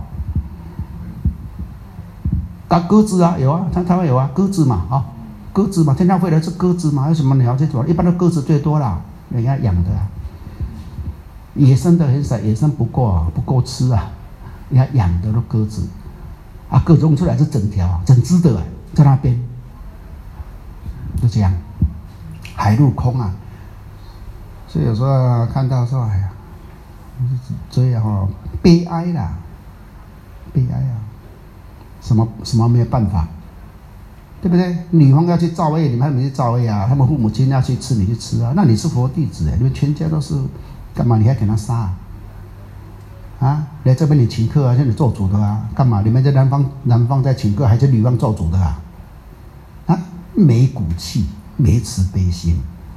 打鸽子啊，有啊，像台湾有啊，鸽子嘛，啊、哦，鸽子嘛，天上飞的是鸽子嘛，有什么鸟这种？一般的鸽子最多啦，人家养的、啊，野生的很少，野生不够啊，不够吃啊，人家养的都鸽子，啊，鸽子弄出来是整条啊，整只的、啊、在那边，就这样，海陆空啊。所以有时候看到说，哎呀，所以哈悲哀啦，悲哀啊，什么什么没有办法，对不对？女方要去造业，你们还没去造业啊？他们父母亲要去吃，你去吃啊？那你是佛弟子哎，你们全家都是，干嘛你还给他杀啊？啊，来这边你请客啊，像你做主的啊，干嘛？你们在男方男方在请客，还是女方做主的啊？啊，没骨气，没慈悲心。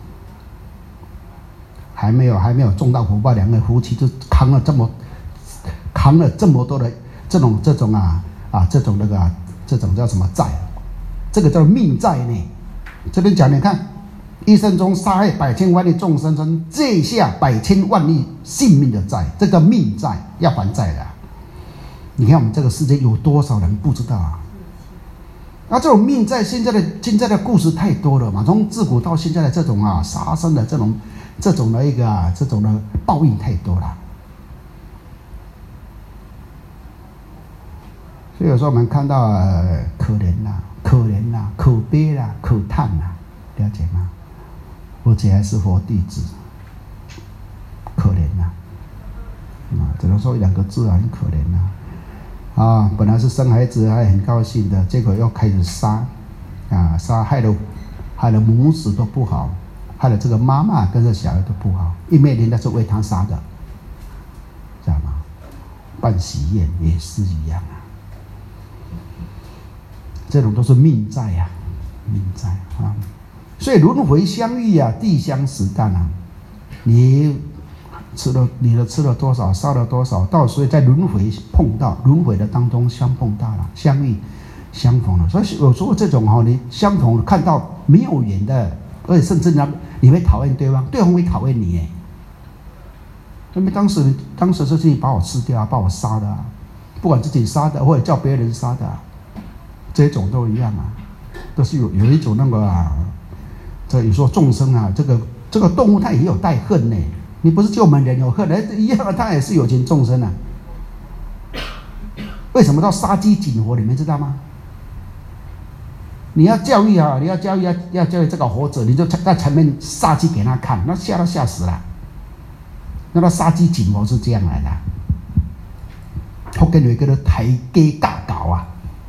还没有还没有种到福报，两个夫妻就扛了这么扛了这么多的这种这种啊啊这种那个、啊、这种叫什么债？这个叫命债呢。这边讲，你看，一生中杀害百千万亿众生中，借下百千万亿性命的债，这叫命债，要还债的、啊。你看我们这个世界有多少人不知道啊？那、啊、这种命债，现在的现在的故事太多了嘛，从自古到现在的这种啊杀生的这种。这种的一个啊，这种的报应太多了，所以有时候我们看到、呃、可怜啦、可怜啦、可悲啦、可叹啦，了解吗？而且还是佛弟子，可怜啦，啊，只能说两个字啊，很可怜啦。啊，本来是生孩子还很高兴的，结果又开始杀，啊，杀害了，害了母子都不好。害了这个妈妈跟这小孩都不好，因为人家是为他杀的，知道吗？办喜宴也是一样啊，这种都是命债呀、啊，命债啊。所以轮回相遇啊，地相时旦啊，你吃了你的吃了多少，烧了多少，到所以在轮回碰到轮回的当中相碰到了，相遇相逢了。所以有时候这种哈、哦，你相逢看到没有缘的。而且甚至呢，你会讨厌对方，对方会讨厌你哎。因为当时当时是自己把我吃掉啊，把我杀的啊，不管自己杀的或者叫别人杀的、啊，这种都一样啊，都是有有一种那个啊，这有时候众生啊，这个这个动物它也有带恨呢。你不是就我们人有恨，一样的，它也是有情众生啊。为什么到杀鸡儆猴？你们知道吗？你要教育啊，你要教育要要教育这个猴子，你就在前面杀鸡给他看，那吓都吓死了。那个杀鸡儆猴是这样来的。福建有一个叫抬鸡架搞啊，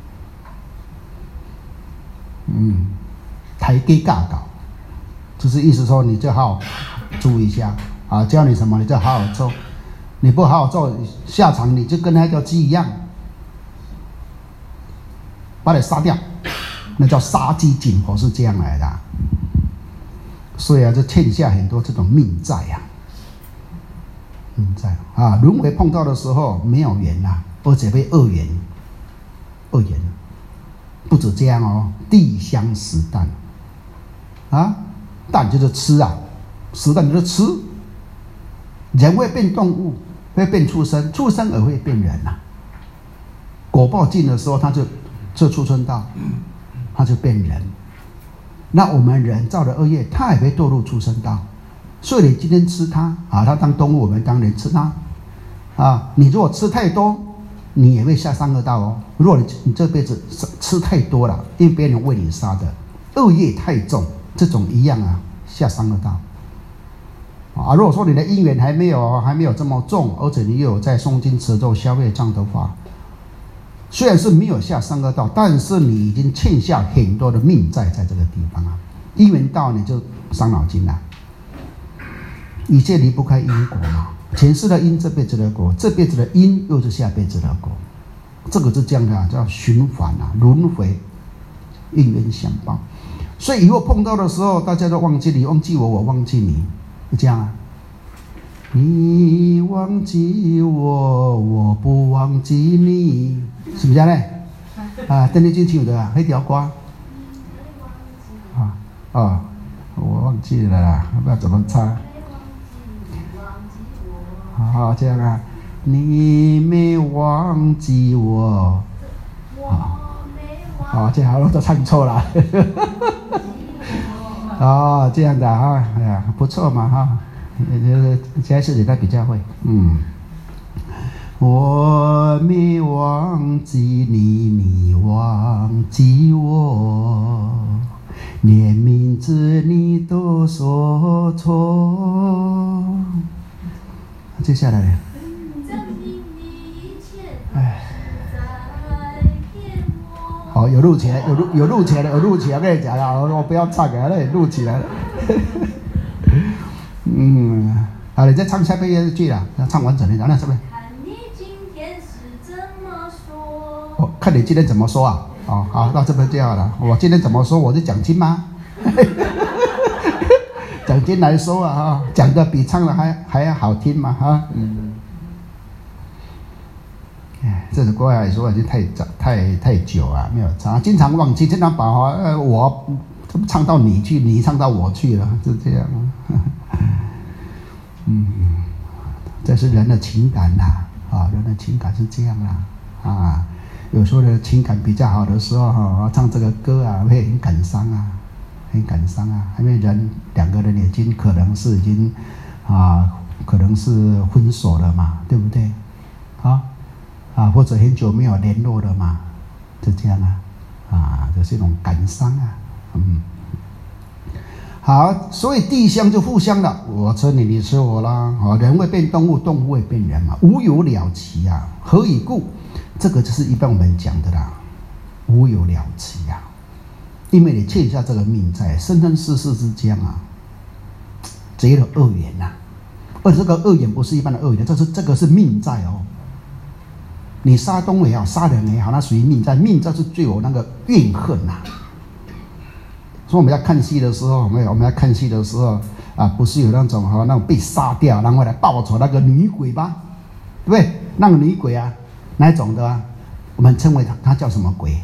嗯，抬鸡架搞，就是意思说你就好好注意一下啊，教你什么你就好好做，你不好好做，下场你就跟那条鸡一样，把你杀掉。那叫杀鸡儆猴是这样来的、啊，所以啊，这欠下很多这种命债呀、啊，命债啊，轮回碰到的时候没有缘呐、啊，而且被恶缘，恶缘，不止这样哦，地相时旦，啊，旦就是吃啊，时旦就是吃，人会变动物，会变畜生，畜生也会变人呐、啊，果报尽的时候，他就就畜生道。他就变人，那我们人造的恶业，他也会堕入畜生道。所以你今天吃它啊，它当动物，我们当人吃它啊。你如果吃太多，你也会下三恶道哦。如果你你这辈子吃太多了，因为别人为你杀的，恶业太重，这种一样啊，下三恶道啊。如果说你的因缘还没有还没有这么重，而且你又有在诵经持咒消业障的话，虽然是没有下三恶道，但是你已经欠下很多的命债在这个地方啊。因缘到你就伤脑筋了，一切离不开因果嘛。前世的因，这辈子的果，这辈子的因又是下辈子的果这个是这样的、啊，叫循环啊，轮回，因缘相报。所以以后碰到的时候，大家都忘记你，忘记我，我忘记你，是这样啊。你忘记我，我不忘记你，是不是这样呢？啊，邓丽君唱的啊，那条歌。啊哦，我忘记了啦，不知道怎么唱。好，这样啊，你没忘记我。好，好，这好，我都唱错了。哦，这样的啊，哎呀，不错嘛哈。呃，现在是人家比较会，嗯。我没忘记你，你忘记我，连名字你都说错。接下来呢？哎，好，有录起来，有录有录起来了，有录起来，我跟你讲啊，我不要唱了，那也录起来了。嗯，好，你再唱下面一句啦，唱完整的，然后是不是？看你今天是怎么说？哦，看你今天怎么说啊？哦，好，那这边就好了。我今天怎么说？我是讲经吗？讲经来说啊，哈，讲的比唱的还还要好听嘛，哈。嗯。哎，这首歌来说已经太早、太太久啊，没有唱，经常忘记，经常把呃我唱到你去，你唱到我去了，是这样。嗯，这是人的情感啦，啊，人的情感是这样啦，啊，有时候的情感比较好的时候，哈，唱这个歌啊，会很感伤啊，很感伤啊，因为人两个人已经可能是已经啊，可能是分手了嘛，对不对？啊啊，或者很久没有联络了嘛，就这样啊，啊，这是一种感伤啊，嗯。好，所以地相就互相了，我吃你，你吃我啦。啊，人会变动物，动物会变人嘛，无有了期啊。何以故？这个就是一般我们讲的啦，无有了期啊。因为你欠下这个命债，生生世世之间啊，结了恶缘呐、啊。而这个恶缘不是一般的恶缘，这是这个是命债哦。你杀动物也好，杀人也好，那属于命债，命债是最有那个怨恨呐、啊。所以我们要看戏的时候，我们我们要看戏的时候啊，不是有那种哈、哦、那种被杀掉，然后来报仇那个女鬼吗？对不对？那个女鬼啊，哪一种的啊？我们称为她，她叫什么鬼？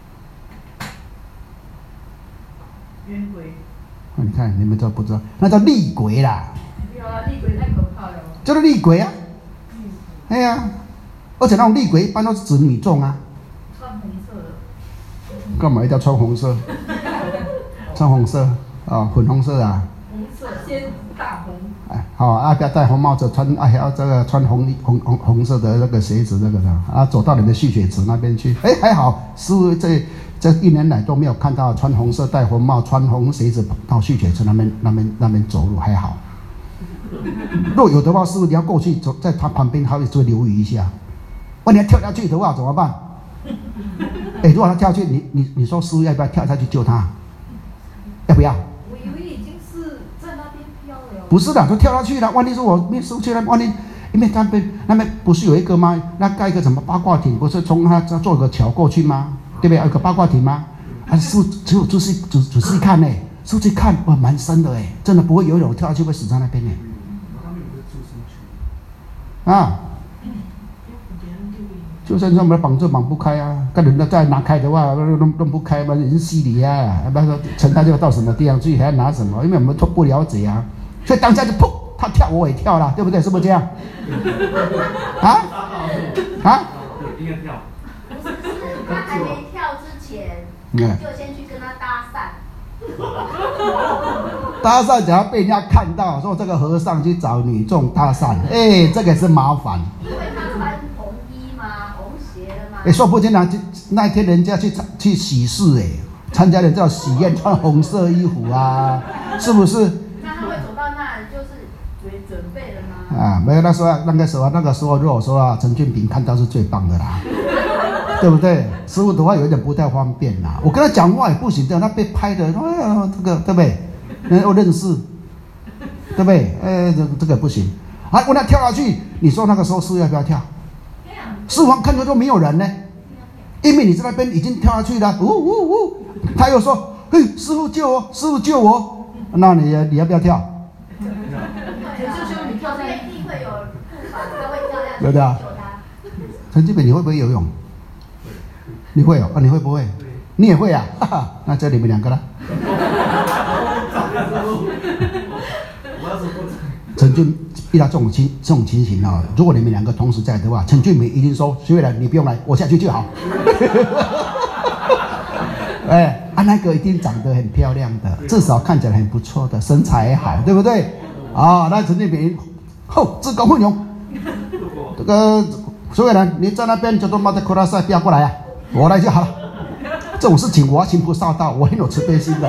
冤鬼。 哦、你看你们都不知道，那叫厉鬼啦。 没有啊，厉鬼太可怕了。 就是厉鬼啊。嗯。哎呀，而且那种厉鬼一般都是指女众啊。 穿红色的。 干嘛一定要穿红色？穿红色啊、哦，粉红色啊。 红色，先大红。 哎，好、哦、啊，不要戴红帽子，穿啊，要这个穿红红红红色的那个鞋子，那个的啊，走到你的蓄水池那边去。哎，还好，师傅这这一年来都没有看到穿红色、戴红帽、穿红鞋子到蓄水池那边那边那边走路，还好。若有的话，师傅你要过去走，在他旁边，他会就会留意一下。万一跳下去的话怎么办？哎，如果他跳下去，你你你说师傅要不要跳下去救他？要不要？ 我以为已经是在那边飘了。 不是的，就跳下去了。万一是我没师傅去了，万一因为那边那边不是有一个吗？那盖一个什么八卦亭，不是从他做个桥过去吗？对不对？有个八卦亭吗？啊，师傅只有仔细仔仔细看呢，师傅去看，哇，蛮深的哎，真的不会游泳，跳下去会死在那边呢。啊。就算上面绑就绑不开啊，跟人家再拿开的话，弄弄不开嘛，人稀里啊，那说沉下去到什么地方去，还要拿什么？因为我们都不了解啊，所以当下就砰，他跳我也跳了，对不对？是不是这样？啊啊？ 应该跳。 不是，他还没跳之前，你就先去跟他搭讪。 搭讪只要被人家看到，说这个和尚去找女众搭讪，哎，这个是麻烦。 因为他穿红衣嘛，红鞋了嘛。 哎，说不定啊，那天人家去去喜事，哎，参加人家喜宴，穿红色衣服啊，是不是？ 那他会走到那，就是准备了吗？ 啊，没有，那时候那个时候那个时候，如果说啊，陈俊平看到是最棒的啦，对不对？师傅的话有点不太方便啦，我跟他讲话也不行的，他被拍的，哎呀，这个对不对？人又认识，对不对？哎，这这个不行。啊，问他跳下去，你说那个时候师傅要不要跳？师傅看着都没有人呢， 因为你在那边已经跳下去了，呜呜呜，他又说，嘿，师傅救我，师傅救我，那你你要不要跳？ 就是你跳在一定会有步伐，他会跳下去。 对不对啊？陈志北，你会不会游泳？你会哦，啊，你会不会？你也会啊，哈哈，那就你们两个了。陈俊遇到这种情这种情形啊、哦，如果你们两个同时在的话，陈俊明一定说：“徐伟来，你不用来，我下去就好。”哎，啊，那个一定长得很漂亮的，至少看起来很不错的，身材也好，对不对？啊，那陈俊明，吼，自告奋勇，这个徐伟来，你在那边就他妈的库拉塞不要过来啊，我来就好了。这种事情我要行菩萨道，我很有慈悲心的。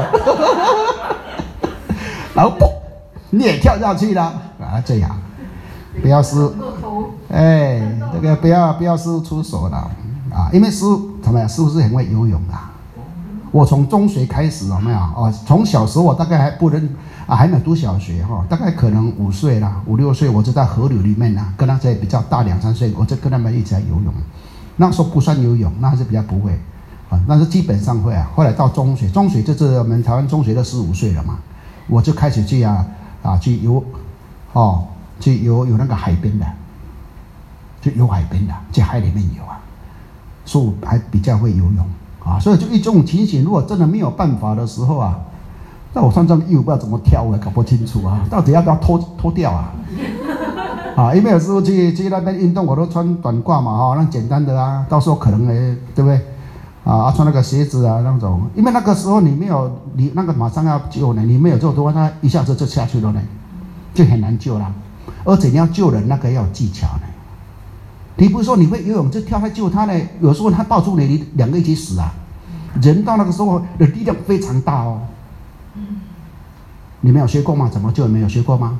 然后嘣，你也跳下去了啊！这样，不要师，哎，这个不要不要师父出手了啊！因为师父怎么样？师父是很会游泳的。我从中学开始有没有？哦，从小时候我大概还不能啊，还没有读小学哈、哦，大概可能五岁啦，五六岁我就在河流里面啦，跟他在比较大两三岁，我就跟他们一起来游泳。那时候不算游泳，那还是比较不会啊，但是基本上会啊。后来到中学，中学就是我们台湾中学的十五岁了嘛。我就开始去啊啊去游，哦，去游有那个海边的，去游海边的，去海里面游啊，所以还比较会游泳啊。所以就一种情形，如果真的没有办法的时候啊，那我穿这个衣服不知道怎么跳，我也搞不清楚啊，到底要不要脱脱掉啊？啊，因为有时候去去那边运动，我都穿短褂嘛，哈、哦，那简单的啊，到时候可能诶，对不对？啊，穿那个鞋子啊，那种，因为那个时候你没有，你那个马上要救呢，你没有救的话，他一下子就下去了呢，就很难救了。而且你要救人，那个要有技巧呢。你不是说你会游泳就跳下救他呢？有时候他抱住你，你两个一起死啊。人到那个时候的力量非常大哦。你没有学过吗？怎么救？没有学过吗？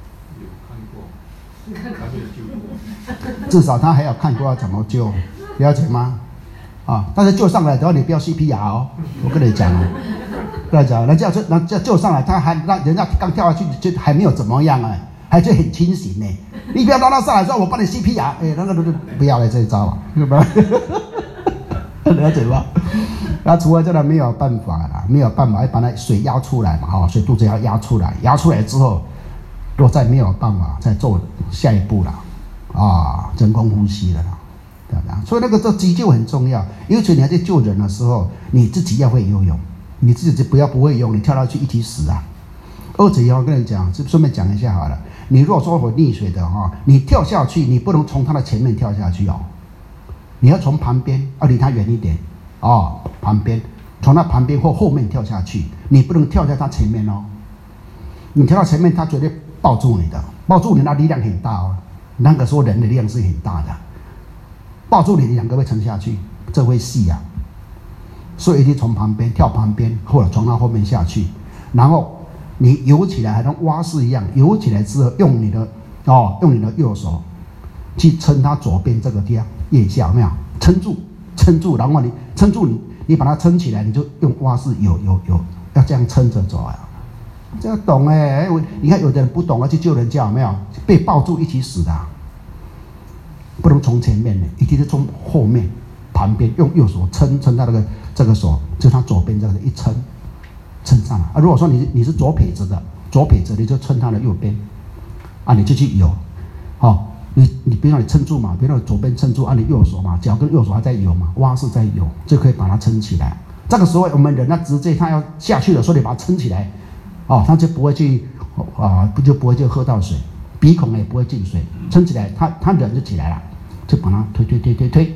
有看过，还没有救过。至少他还要看过要怎么救，了解吗？啊！但是救上来的话，你不要 C P R 哦，我跟你讲哦，跟你讲，人家就人家救上来，他还让人家刚跳下去就还没有怎么样哎，还就很清醒呢。你不要让他上来说我帮你 C P R， 哎，那个都不要来这一招了，是吧？了解吧？那除了这个没有办法了，没有办法，要把那水压出来嘛，哈、哦，水肚子要压出来，压出来之后，若再没有办法，再做下一步了，啊，人工呼吸了啦。所以那个这急救很重要，尤其你还在救人的时候，你自己要会游泳，你自己不要不会游泳，你跳下去一起死啊！而且要跟你讲，顺便讲一下好了，你如果说会溺水的哈，你跳下去，你不能从他的前面跳下去哦，你要从旁边，要离他远一点哦，旁边，从他旁边或后面跳下去，你不能跳在他前面哦。你跳到前面，他绝对抱住你的，抱住你那力量很大哦，那个时候人的力量是很大的。抱住你，两个会沉下去，这会细啊，所以一定从旁边跳旁边，或者从他后面下去，然后你游起来还跟蛙式一样，游起来之后用你的哦，用你的右手去撑他左边这个地方腋下，有没有？撑住，撑住，然后你撑住你，你把它撑起来，你就用蛙式游游游，要这样撑着走啊，这样懂哎、欸？你看有的人不懂啊，去救人家有没有？被抱住一起死的、啊。不能从前面的，一定是从后面、旁边，用右手撑撑到那个这个手，就他左边这个一撑，撑上来啊。如果说你你是左撇子的，左撇子你就撑他的右边，啊，你就去游，哦，你你比如说你撑住嘛，比如说左边撑住，啊，你右手嘛，脚跟右手还在游嘛，蛙式在游，就可以把它撑起来。这个时候我们人呢，直接他要下去的时候，你把它撑起来，哦，他就不会去啊，不就不会就喝到水。鼻孔也不会进水，撑起来，他他人就起来了，就把它推推推推推，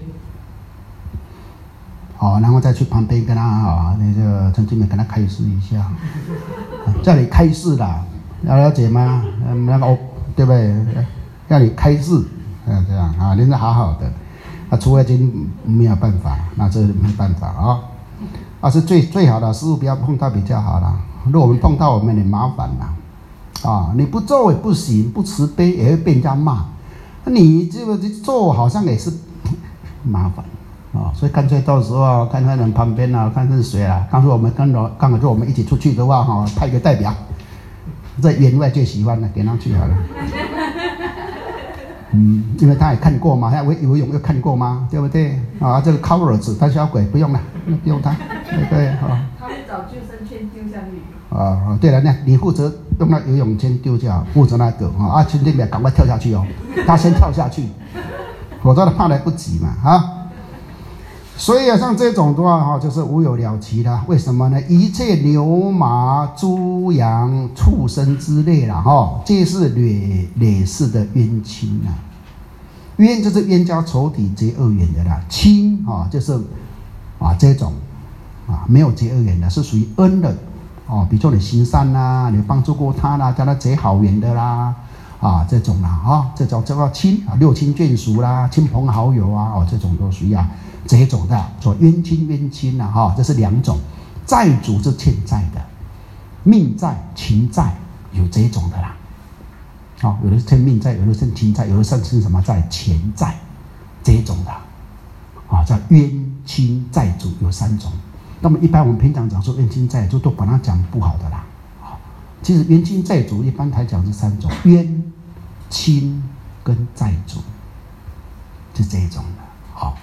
好，然后再去旁边跟他啊，那个陈志美跟他开示一下，叫你开示啦，要了解吗？嗯，那个哦，对不对？要你开示，嗯，这样啊，人家好好的，啊，除非已经没有办法，那这没办法啊，啊是最最好的，师傅不要碰到比较好啦，如果我们碰到，我们很麻烦啦。啊，你不做也不行，不慈悲也会被人家骂。你这个做好像也是麻烦啊，所以干脆到时候啊，看看人旁边啊，看是谁啊。刚说我们跟着，刚好说我们一起出去的话，哈、啊，派个代表，在员外最喜欢的，给他去好了。 嗯，因为他也看过嘛，他游泳又看过嘛，对不对？啊，这个靠儿子胆小鬼不用了，不用他，对不对？啊， 他会找救生圈丢下去。 啊，对了，那你负责用那游泳圈丢下，负责那个啊，兄弟们赶快跳下去哦，他先跳下去，否则他怕来不及嘛，啊。所以啊，像这种的话哈，就是无有了期的。为什么呢？一切牛马猪羊畜生之类啦，哈，皆是累累世的冤亲啊。冤就是冤家仇敌结恶缘的啦，亲啊就是啊这种啊没有结恶缘的，是属于恩的哦。比如说你行善啦，你帮助过他啦，跟他结好缘的啦。啊，这种啦，啊，这种叫亲啊，六亲眷属啦，亲朋好友啊，哦，这种都属于啊这种的，说冤亲冤亲呐，哈，这是两种。债主是欠债的，命债、情债有这种的啦，啊、哦，有的是欠命债，有的是欠情债，有的是欠什么债？钱债，这种的，啊，叫冤亲债主有三种。那么一般我们平常讲说冤亲债主，都把它讲不好的啦。其实冤亲债主一般来讲是三种，冤亲跟债主是这一种的，好。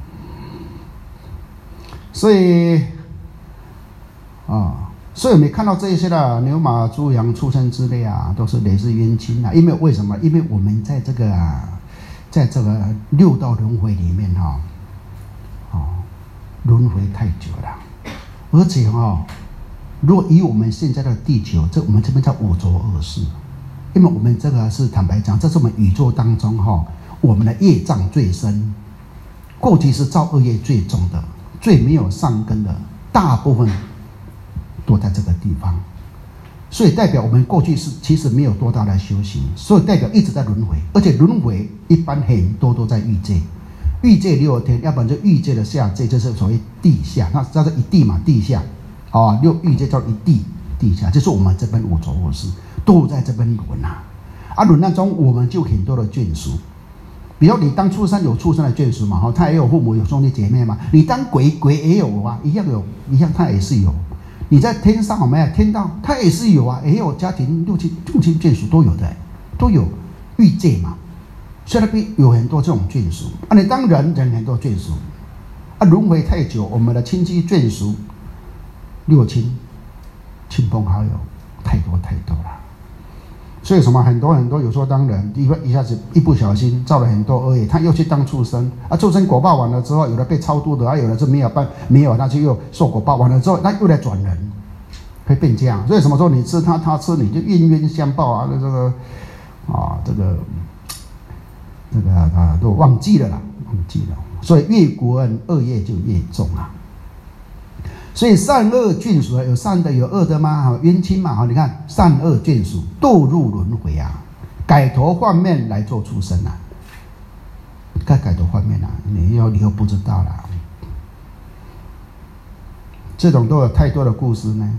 所以啊，所以我们看到这一些的牛马猪羊畜生之类啊，都是类似冤亲啊。因为为什么？因为我们在这个啊，在这个六道轮回里面哈、啊，哦，轮回太久了，而且哈、哦。如果以我们现在的地球，这我们这边叫五浊恶世，因为我们这个是坦白讲，这是我们宇宙当中哈，我们的业障最深，过去是造恶业最重的，最没有善根的，大部分都在这个地方，所以代表我们过去是其实没有多大的修行，所以代表一直在轮回，而且轮回一般很多都在欲界，欲界六天，要不然就欲界的下界，就是所谓地下，那叫做一地嘛，地下。啊，六欲界叫一地地下，就是我们这边五浊恶世都在这边轮啊。啊，轮当中我们就很多的眷属，比如你当畜生有畜生的眷属嘛，哈，他也有父母有兄弟姐妹嘛。你当鬼鬼也有啊，一样有，一样他也是有。你在天上有没有天道？他也是有啊，也有家庭六亲六亲眷属都有的，都有欲界嘛。所以那边有很多这种眷属啊。你当人人很多眷属啊，轮回太久，我们的亲戚眷属。六亲、亲朋好友太多太多了，所以什么很多很多，有时候当人一一下子一不小心造了很多恶业，他又去当畜生啊，畜生果报完了之后，有的被超度的，啊，有的是没有办没有，那就又受果报完了之后，他又来转人，会变这样。所以什么时候你吃他，他吃你，就冤冤相报啊，这个啊，这个这个啊都忘记了啦，忘记了。所以越国恩恶业就越重啊。所以善恶眷属有善的有恶的吗？冤亲嘛，你看善恶眷属堕入轮回啊，改头换面来做畜生啊，该改头换面啊，你又你又不知道啦。这种都有太多的故事呢。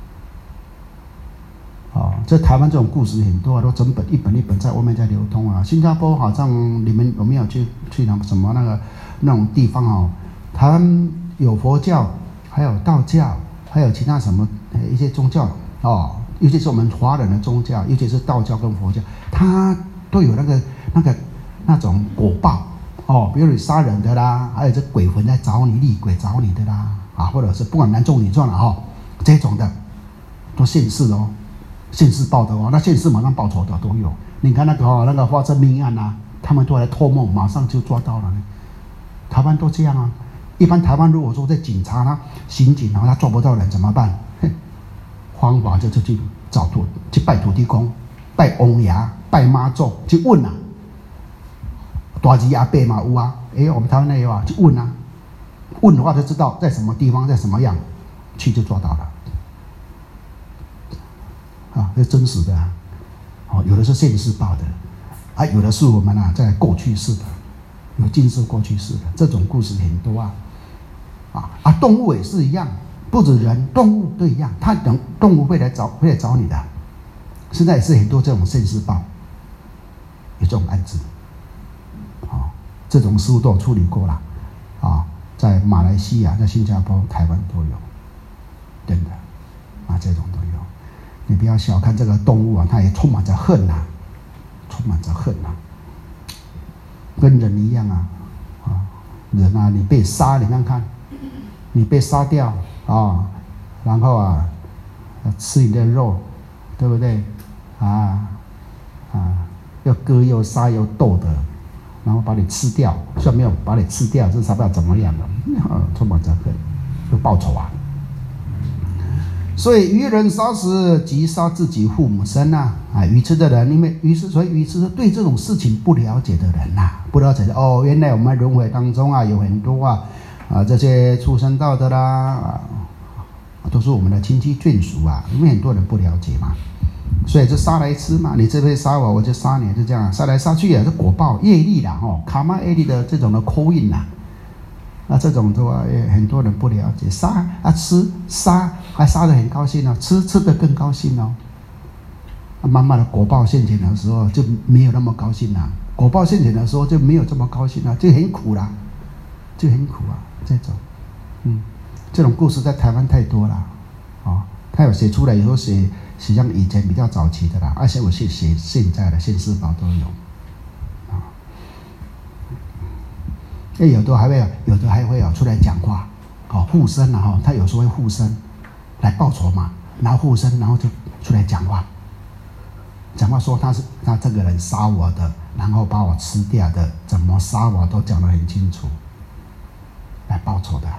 哦，在台湾这种故事很多啊，都整本一本一本在外面在流通啊。新加坡好像你们有没有去去那什么那个那种地方哦？台湾有佛教。还有道教，还有其他什么一些宗教哦，尤其是我们华人的宗教，尤其是道教跟佛教，它都有那个那个那种果报哦，比如你杀人的啦，还有这鬼魂在找你，厉鬼找你的啦，啊，或者是不管男重女重了哈，这种的都现世哦，现世报的哦，那现世马上报仇的都有。你看那个哦，那个发生命案啊，他们都来托梦，马上就抓到了呢。台湾都这样啊。一般台湾如果说在警察他刑警，然后他抓不到人怎么办？方法就是去找土去拜土地公、拜翁爷、拜妈祖去问啊，大吉阿伯嘛有啊，哎，我们台湾也有啊，去问啊，问的话就知道在什么地方，在什么样，去就抓到了，啊，这是真实的啊，哦，有的是现世报的，啊，有的是我们啊在过去式的，有今世过去式的，这种故事很多啊。啊啊，动物也是一样，不止人，动物都一样。它等动物会来找，会来找你的。现在也是很多这种现世报，有这种案子，啊，这种事物都有处理过了，啊，在马来西亚、在新加坡、台湾都有，真的，啊，这种都有。你不要小看这个动物啊，它也充满着恨呐、啊，充满着恨呐、啊。 跟人一样啊，啊，人啊，你被杀，你看看，你被杀掉啊，然后啊，吃你的肉，对不对？啊啊，又割又杀又斗的，然后把你吃掉，虽然没有把你吃掉，至少不知道怎么样了，啊，充满这个，就报仇啊。所以愚人杀死即杀自己父母身呐、啊！啊，愚痴的人，因为愚痴，所以愚痴是对这种事情不了解的人呐、啊，不了解的哦，原来我们轮回当中啊，有很多啊啊这些畜生道的啦，啊，都是我们的亲戚眷属啊，因为很多人不了解嘛，所以就杀来吃嘛，你这边杀我，我就杀你，就这样杀来杀去啊，是果报业力啦，哦，卡玛业力的这种的扣印呐。那这种的话，也很多人不了解，杀啊吃杀还杀得很高兴哦，吃吃得更高兴哦。啊、慢慢的果报现前的时候就没有那么高兴啦，果报现前的时候就没有这么高兴了，就很苦啦，就很苦啊。这种，嗯，这种故事在台湾太多了，啊、哦，他有写出来，有时候写写像以前比较早期的啦，而且我写写现在的现世报都有。哎，有的还会有，有的还会有出来讲话，哦，护身啊，哈，他有时候会护身来报仇嘛，然后护身，然后就出来讲话，讲话说他是他这个人杀我的，然后把我吃掉的，怎么杀我都讲得很清楚，来报仇的。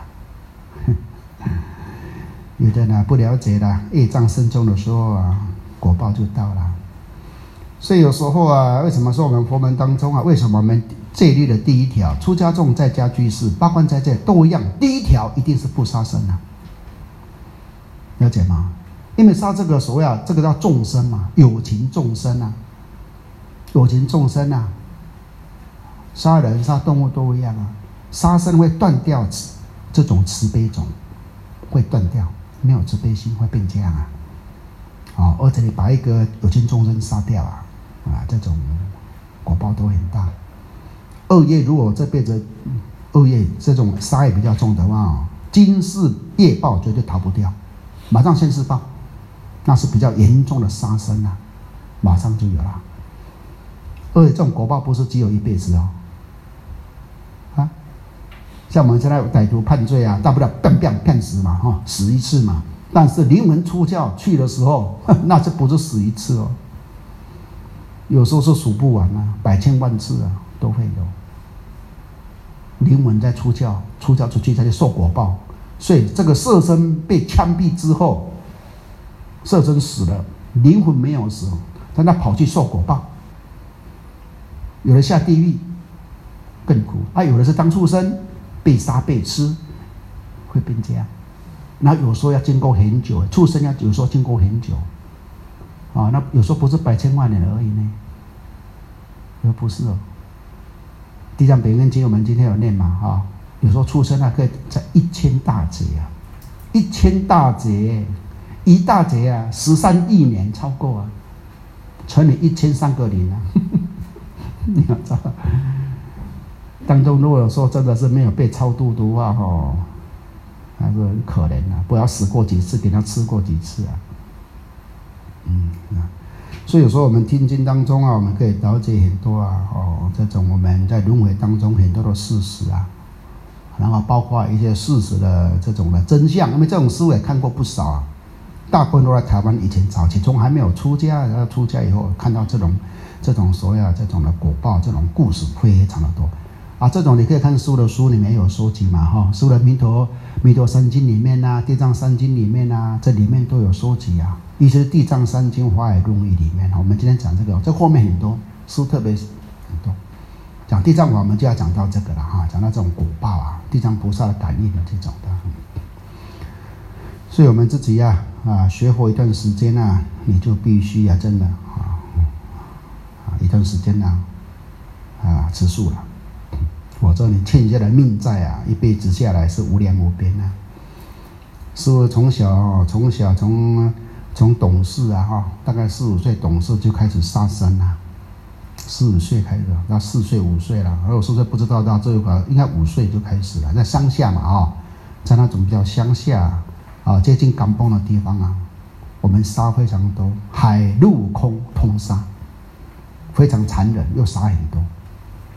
有的呢不了解的，业障深重的时候啊，果报就到了。所以有时候啊，为什么说我们佛门当中啊，为什么我们戒律的第一条，出家众在家居士八关斋戒都一样，第一条一定是不杀生啊，了解吗？因为杀这个所谓啊，这个叫众生嘛，有情众生啊，有情众生啊，杀人杀动物都一样啊，杀生会断掉这种慈悲种，会断掉，没有慈悲心会变这样啊，哦，而且你把一个有情众生杀掉啊，啊，这种果报都很大。恶业如果这辈子恶业这种杀业比较重的话，今世业报绝对逃不掉，马上现世报，那是比较严重的杀生啊，马上就有了。而且这种果报不是只有一辈子哦，啊，像我们现在歹徒判罪啊，大不了砰砰骗死嘛，哈、哦，死一次嘛。但是灵魂出窍去的时候，那这不是死一次哦，有时候是数不完啊，百千万次啊，都会有。灵魂在出窍，出窍出去才去受果报，所以这个色身被枪毙之后，色身死了，灵魂没有死，但他跑去受果报。有的下地狱更苦啊，有的是当畜生被杀被吃，会变这样。然后有时候要经过很久，畜生要有时候经过很久，啊，那有时候不是百千万年而已呢，而不是哦。地藏本愿经我们今天有念嘛，啊，有时候畜生啊可以在一千大劫啊，一千大劫，一大劫啊，十三亿年超过啊，乘以一千三个零啊，你要知道，当中如果说真的是没有被超度的话，哈，还是很可怜啊，不知道死过几次，给他吃过几次啊，嗯啊。所以有时候我们听经当中啊，我们可以了解很多啊，哦，这种我们在轮回当中很多的事实啊，然后包括一些事实的这种的真相，因为这种书也看过不少啊，大部分都在台湾以前早期，从还没有出家，然后出家以后看到这种这种所谓这种的果报，这种故事非常的多啊，这种你可以看书的书里面有收集嘛，哈、哦，书的弥陀弥陀三经里面啊，地藏三经里面啊，这里面都有收集啊。尤其是地藏三经华严论义里面，我们今天讲这个，这后面很多书特别很多，讲地藏王我们就要讲到这个了哈，讲到这种果报啊，地藏菩萨的感应的这种的，所以我们自己呀 啊, 啊学佛一段时间啊，你就必须呀、啊、真的啊啊一段时间呢 啊, 啊吃素了，否则你欠下的命债啊，一辈子下来是无量无边啊。师父从小从小从从懂事啊哈，大概四五岁懂事就开始杀生了，四五岁开始，到四岁五岁了，而我四岁不知道到这个应该五岁就开始了，在乡下嘛啊，在那种比较乡下啊接近港崩的地方啊，我们杀非常多，海陆空通杀，非常残忍又杀很多，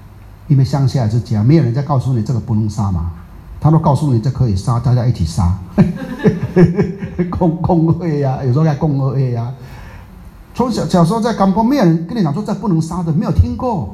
因为乡下是这样，没有人在告诉你这个不能杀嘛，他都告诉你这可以杀，大家一起杀。共共会呀，有时候在共会呀。从小小时候在港坡，没有人跟你讲说这不能杀的，没有听过。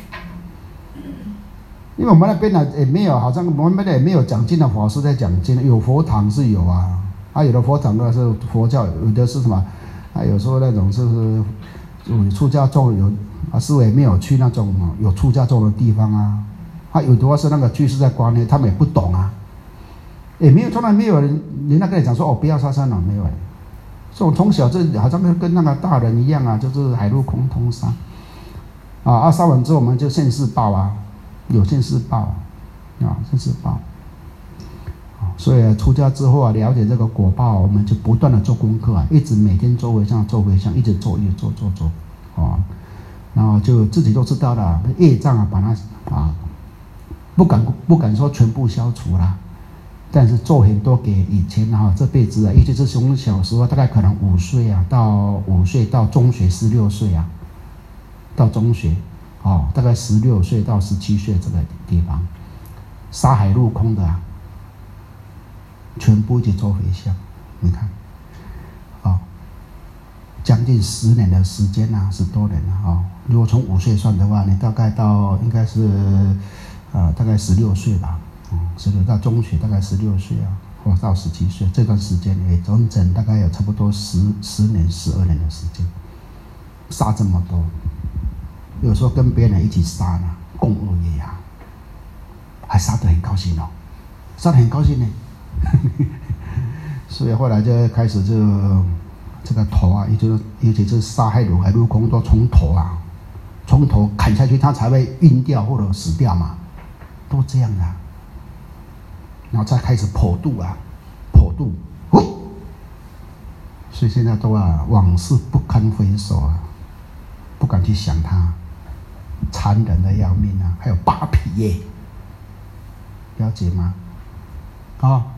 因为我们那边呢也没有，好像我们那边也没有讲经的法师在讲经，有佛堂是有啊，啊有的佛堂呢是佛教，有的是什么，啊有时候那种是有出家众有。啊，师傅也没有去那种有出家众的地方啊，啊，有的话是那个居士在观念，他们也不懂啊，也没有，从来没有人人家跟你讲说哦，不要杀生了，没有哎，所以我从小就好像跟那个大人一样啊，就是海陆空通杀，啊，啊杀完之后我们就现世报啊，有现世报啊，现世报，啊，所以出家之后啊，了解这个果报，我们就不断的做功课啊，一直每天做回向，做回向，一直做，一直做，做做，啊。然后就自己都知道了，业障啊，把它啊，不敢不敢说全部消除啦，但是做很多给以前啊，这辈子啊，尤其是从小时候，大概可能五岁啊，到五岁到中学十六岁啊，到中学，哦，大概十六岁到十七岁这个地方，杀海陆空的啊，全部一起做回向，你看，啊、哦。将近十年的时间啊，十多年了啊、哦！如果从五岁算的话，你大概到应该是，呃，大概十六岁吧，嗯，十六到中学大概十六岁啊，或到十七岁这段时间也整整大概有差不多十十年、十二年的时间，杀这么多，有时候跟别人一起杀呢，共恶业啊，还杀得很高兴哦，杀得很高兴呢，所以后来就开始就。这个头啊，也就是尤其是杀害海陆空都从头啊，从头砍下去，它才会晕掉或者死掉嘛，都这样的、啊。然后再开始剖肚啊，剖肚，哦、所以现在都啊，往事不堪回首啊，不敢去想它，残忍的要命啊，还有扒皮耶，了解吗？啊、哦。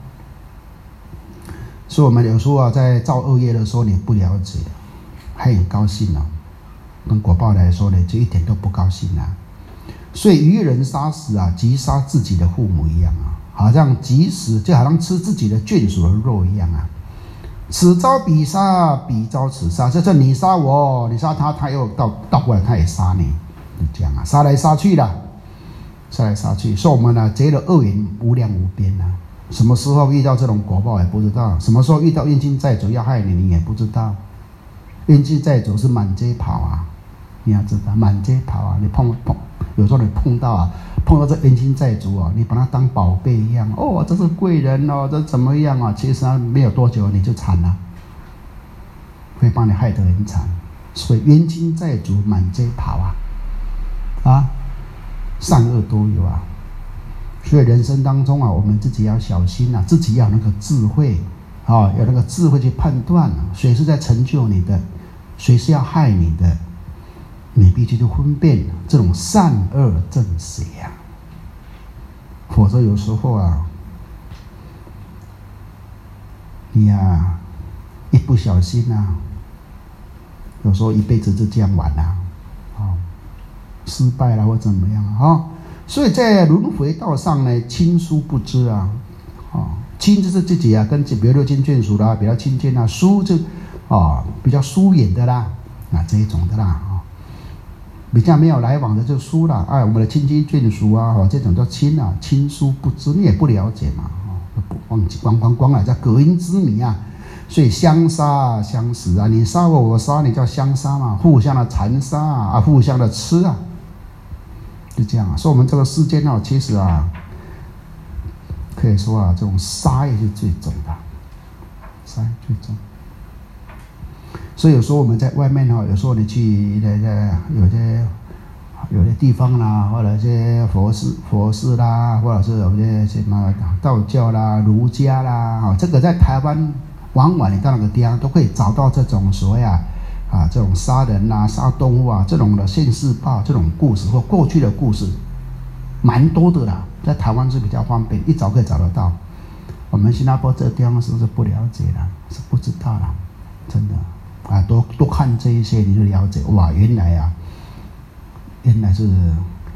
所以我们有时候啊，在造恶业的时候，你不了解，还很高兴哦。跟果报来说呢，就一点都不高兴啊。所以愚人杀死啊，即杀自己的父母一样啊，好像即使就好像吃自己的眷属的肉一样啊。此招彼杀，彼招此杀，就是你杀我，你杀他，他又倒倒过来，他也杀你，就这样啊，杀来杀去的，杀来杀去。所以我们呢，结的恶缘无量无边啊。什么时候遇到这种果报也不知道，什么时候遇到冤亲债主要害你，你也不知道。冤亲债主是满街跑啊，你要知道，满街跑啊，你碰碰，有时候你碰到啊，碰到这冤亲债主啊，你把他当宝贝一样，哦，这是贵人哦，这怎么样啊？其实他没有多久你就惨了，会把你害得很惨。所以冤亲债主满街跑啊，啊，善恶都有啊。所以人生当中啊，我们自己要小心啊，自己要有那个智慧啊，有那个智慧去判断啊，谁是在成就你的，谁是要害你的，你必须去分辨这种善恶正邪啊。否则有时候啊，你呀、啊、一不小心啊，有时候一辈子就这样完了，啊，失败了或怎么样啊。所以在轮回道上呢，亲疏不知啊，啊，亲就是自己啊，跟比如六亲眷属啦，比较亲近啊；疏就啊比较疏远的啦，啊这一种的啦啊，比较没有来往的就疏了。哎，我们的亲戚眷属啊，哦这种叫亲啊，亲疏不知，你也不了解嘛，啊，不忘记光光光啊，叫隔音之谜啊。所以相杀相食啊，你杀我，我杀你，叫相杀嘛，互相的残杀啊，互相的吃啊。就这样啊，所以我们这个世间啊，其实啊，可以说啊，这种杀业是最重的，杀业最重。所以有时候我们在外面哈，有时候你去那个有些有些地方啦，或者一些佛寺佛寺啦，或者是有些什么道教啦、儒家啦，啊，这个在台湾往往你到那个地方都可以找到这种所谓啊。啊，这种杀人啊、杀动物啊，这种的现世报这种故事或过去的故事，蛮多的啦。在台湾是比较方便，一找可以找得到。我们新加坡这个地方是不是不了解啦？是不知道啦，真的啊，多多看这一些你就了解，哇，原来啊，原来是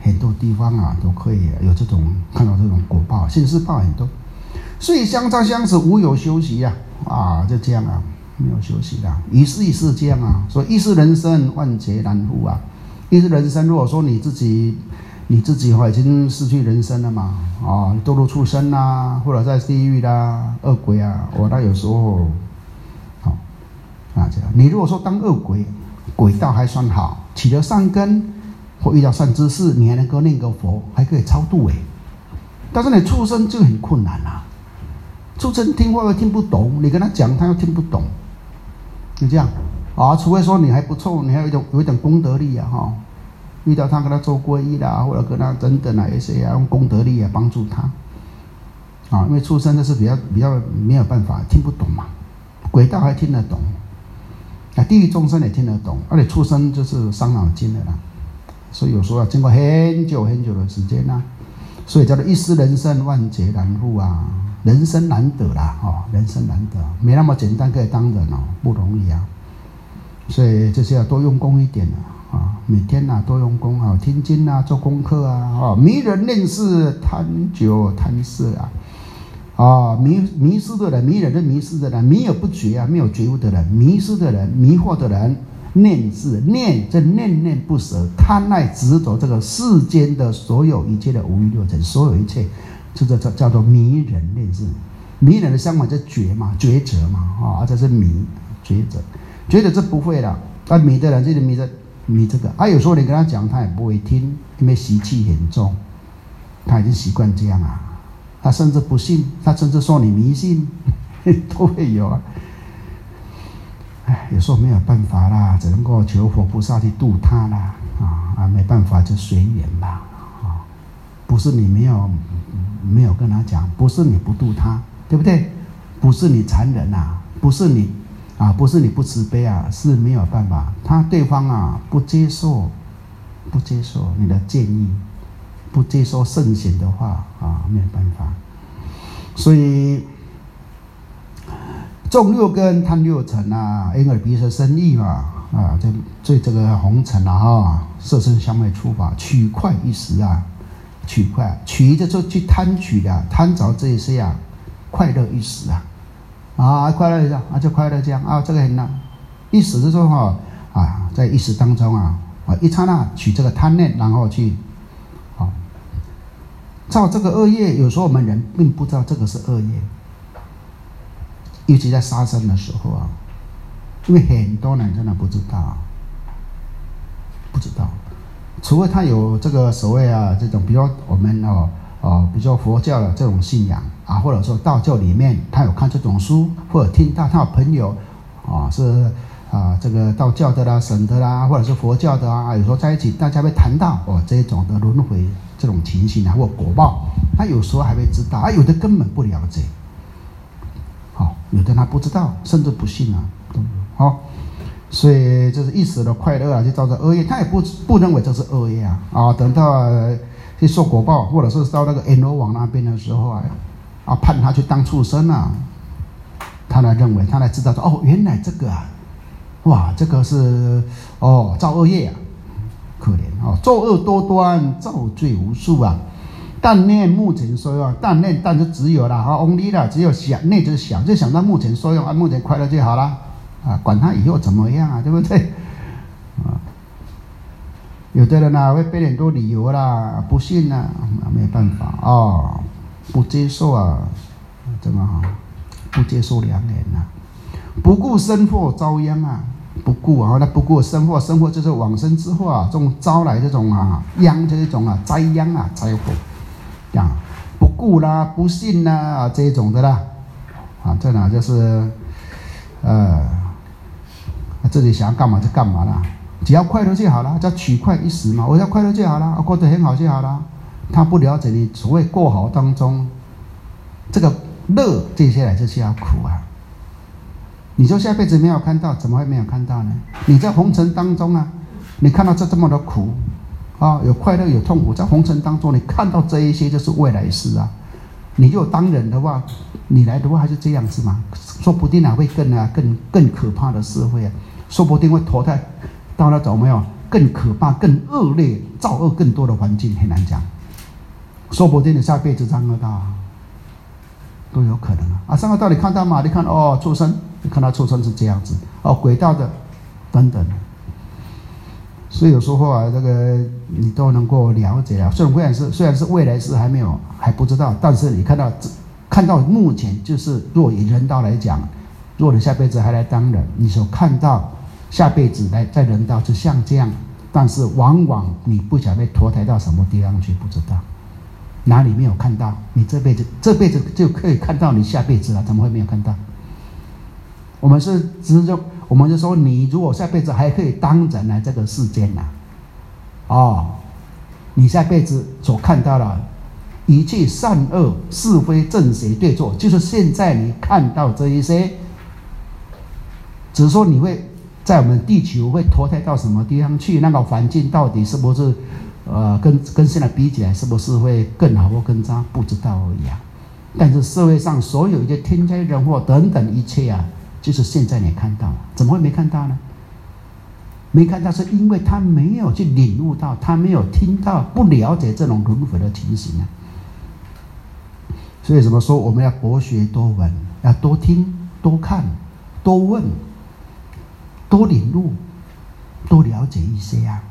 很多地方啊都可以有这种看到这种果报，现世报很多。所以相照相持，无有休息啊，啊，就这样啊，没有休息的，一世一世这样啊。所以一世人生，万劫难复啊。一世人生，如果说你自己你自己哈已经失去人生了嘛，啊，堕入畜生啦，或者在地狱啦、恶鬼啊，我那有时候，好啊这样。你如果说当恶鬼，鬼道还算好，起了善根或遇到善知识，你还能够念个佛，还可以超度哎。但是你畜生就很困难啦、啊，畜生听话又听不懂，你跟他讲他又听不懂，就这样啊。除非说你还不错，你还有一种有一点功德力啊哈。遇到他跟他做皈依啦，或者跟他等等啊一些啊用功德力啊帮助他，啊，因为畜生这是比较比较没有办法听不懂嘛，鬼道还听得懂，啊，地狱众生也听得懂，而且畜生就是伤脑筋的啦，所以有时候要经过很久很久的时间啦、啊，所以叫做一世人生万劫难复啊，人生难得啦，哦，人生难得，没那么简单可以当人哦，不容易啊，所以这些要多用功一点啊。啊，每天啊多用功啊，听经啊，做功课啊，啊，迷人恋事，贪酒贪色啊，啊，迷迷失的人，迷人的迷失的人，迷而不觉啊，没有觉悟的人，迷失的人，迷惑的人，念事念这念念不舍，贪爱执着这个世间的所有一切的五欲六尘，所有一切，这个叫叫做迷人恋事。迷人的相反就觉嘛，抉择嘛，啊，这是迷抉择，觉得这不会的，啊，迷的人就是迷的。迷这个啊，有时候你跟他讲，他也不会听，因为习气很重，他已经习惯这样啊。他甚至不信，他甚至说你迷信，都会有啊。哎，有时候没有办法啦，只能够求佛菩萨去度他啦，啊啊，没办法就随缘吧，啊，不是你没有没有跟他讲，不是你不度他，对不对？不是你残忍啊，不是你。啊，不是你不慈悲啊，是没有办法，他对方啊不接受，不接受你的建议，不接受圣贤的话啊，没有办法。所以种六根贪六尘啊，因耳鼻舌身意嘛啊，这这这个红尘啊哈，色身香味触法，取快一时啊，取快取这就去贪取的，贪着这些啊，快乐一时啊。啊，快乐一下啊，就快乐这样啊，这个很难，一时就说哈啊，在一时当中啊啊，一刹那取这个贪念，然后去啊，造这个恶业。有时候我们人并不知道这个是恶业，尤其在杀生的时候啊，因为很多人真的不知道，不知道，除非他有这个所谓啊这种，比如我们哦。哦，比如说佛教的这种信仰啊，或者说道教里面他有看这种书，或者听到他有朋友啊是啊这个道教的啦、神的啦，或者是佛教的啊，有时候在一起大家会谈到哦这种的轮回这种情形啊，或果报，他有时候还会知道啊，有的根本不了解，好、哦，有的他不知道，甚至不信啊，都有好、哦，所以这是一时的快乐啊，就造成恶业，他也不不认为这是恶业啊啊，等到。呃去受果报，或者是到那个阎罗王那边的时候啊，啊判他去当畜生啊，他来认为，他来知道说，哦，原来这个啊，哇，这个是哦造恶业啊，可怜哦，作恶多端，造罪无数啊。但念目前所用，但念但就只有啦，啊 only 啦，只有想念就是想，就想到目前所用，啊，目前快乐就好了啊，管他以后怎么样啊，对不对？啊。有的人啊会背很多理由啦，不信啊，没有办法啊、哦，不接受啊，怎么好？不接受良言啊，不顾生祸遭殃啊，不顾啊，那不顾生祸，生祸就是往生之后啊，这种招来这种啊殃，这一种啊灾殃啊灾祸，这样不顾啦，不信啦啊这一种的啦，啊这呢就是呃自己想要干嘛就干嘛啦。只要快乐就好了，叫取快一时嘛。我要快乐就好了，过得很好就好了。他不了解你所谓过好当中，这个乐接下来就是要苦啊。你说下辈子没有看到，怎么会没有看到呢？你在红尘当中啊，你看到这这么多苦啊，有快乐有痛苦，在红尘当中，你看到这一些就是未来事啊。你就当人的话，你来的话还是这样子嘛？说不定还会更啊更更可怕的社会啊，说不定会投胎。到那种没有更可怕、更恶劣、造恶更多的环境，很难讲。说不定你下辈子上恶道都有可能啊！啊，上恶道你看到吗？你看哦，畜生，你看到畜生是这样子哦，轨道的等等。所以有时候啊，这个你都能够了解啊。虽然虽然是虽然是未来是还没有还不知道，但是你看到看到目前就是，若以人道来讲，若你下辈子还来当人，你所看到下辈子来在人道就像这样，但是往往你不晓得投胎到什么地方去，不知道哪里没有看到，你这辈子这辈子就可以看到你下辈子了，怎么会没有看到？我们是只是就我们就说，你如果下辈子还可以当人来这个世间呐、啊，哦，你下辈子所看到的一切善恶是非正邪对错，就是现在你看到这一些，只是说你会在我们地球会投胎到什么地方去，那个环境到底是不是呃跟跟现在比起来是不是会更好或更差，不知道而已啊。但是社会上所有一些天灾人祸等等一切啊，就是现在你看到，怎么会没看到呢？没看到是因为他没有去领悟到，他没有听到，不了解这种轮回的情形啊。所以怎么说，我们要博学多闻，要多听、多看、多问、多领悟、多了解一些啊。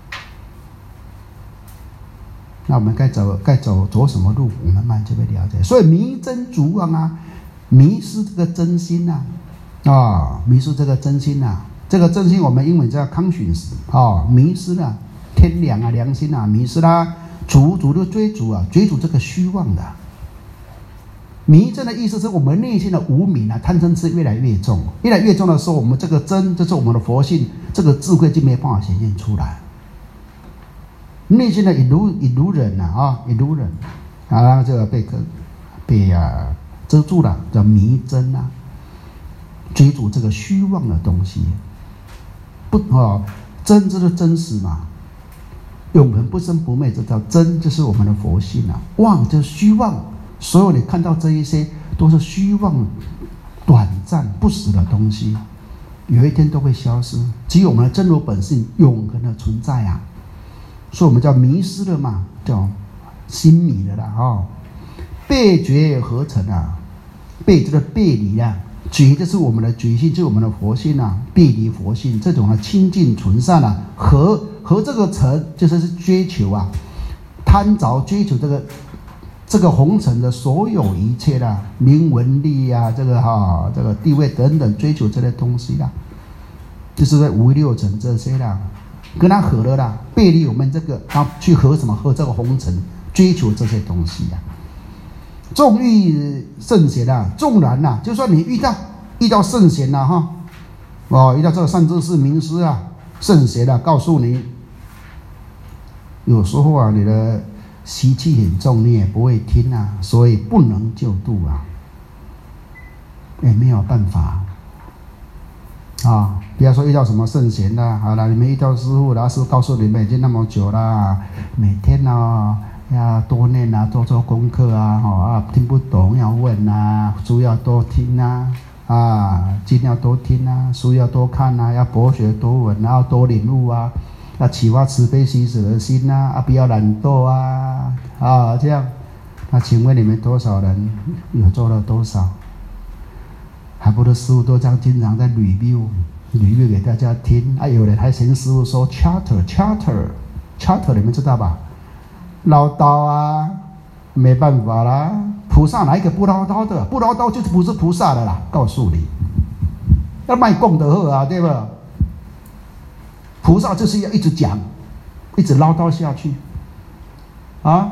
那我们该走该走走什么路，我们慢慢就会了解。所以迷真逐妄啊，迷失这个真心啊。啊、哦，迷失这个真心啊，这个真心我们英文叫 conscience 啊，迷失了天良啊，良心啊，迷失啦，逐逐的追逐啊，追逐这个虚妄的。迷真的意思是我们内心的无明啊，贪嗔痴越来越重，越来越重的时候，我们这个真，就是我们的佛性，这个智慧就没办法显现出来。内心的一如一如人呐啊，一如人，啊，这个被被啊遮住了，叫迷真啊。追逐这个虚妄的东西，不哦，真就是真实嘛，永恒不生不灭，这叫真，就是我们的佛性啊。妄就是虚妄，所有你看到这一些都是虚妄、短暂、不实的东西，有一天都会消失。只有我们的真如本性永恒的存在啊，所以我们叫迷失了嘛，叫心迷了啦哦。背觉合成啊，背就是背离啊。觉就是我们的觉性，就是我们的佛性啊，背离佛性，这种啊清净纯善啊，和和这个尘就是是追求啊，贪着追求这个这个红尘的所有一切啦、啊，名闻利啊，这个哈、啊、这个地位等等，追求这些东西啦，就是在五六尘这些啦，跟他合了啦，背离我们这个，然后去和什么和这个红尘，追求这些东西呀、啊。纵遇圣贤啊，纵然呐、啊，就算你遇到遇到圣贤呐、啊、哈，哦，遇到这个善知识名师啊，圣贤啊，告诉你，有时候啊，你的习气很重，你也不会听啊，所以不能救度啊，也没有办法啊。不要说遇到什么圣贤啦，好了，你们遇到师父了，师父告诉你们已经那么久了，每天啊。要多念啊，多做功课啊，哦啊，听不懂要问啊，书要多听啊，啊，经要多听啊，书要多看啊，要博学多闻，然后多领悟啊，要启发慈悲喜舍的心啊，啊，不要懒惰啊，啊，这样，那请问你们多少人有做了多少？还不如师父都这样经常在 review review 给大家听啊，有人还嫌师父说 charter charter charter， 你们知道吧？唠叨啊，没办法啦。菩萨哪一个不唠叨的？不唠叨就是不是菩萨的啦。告诉你，要卖功德好啊，对吧？菩萨就是要一直讲，一直唠叨下去，啊，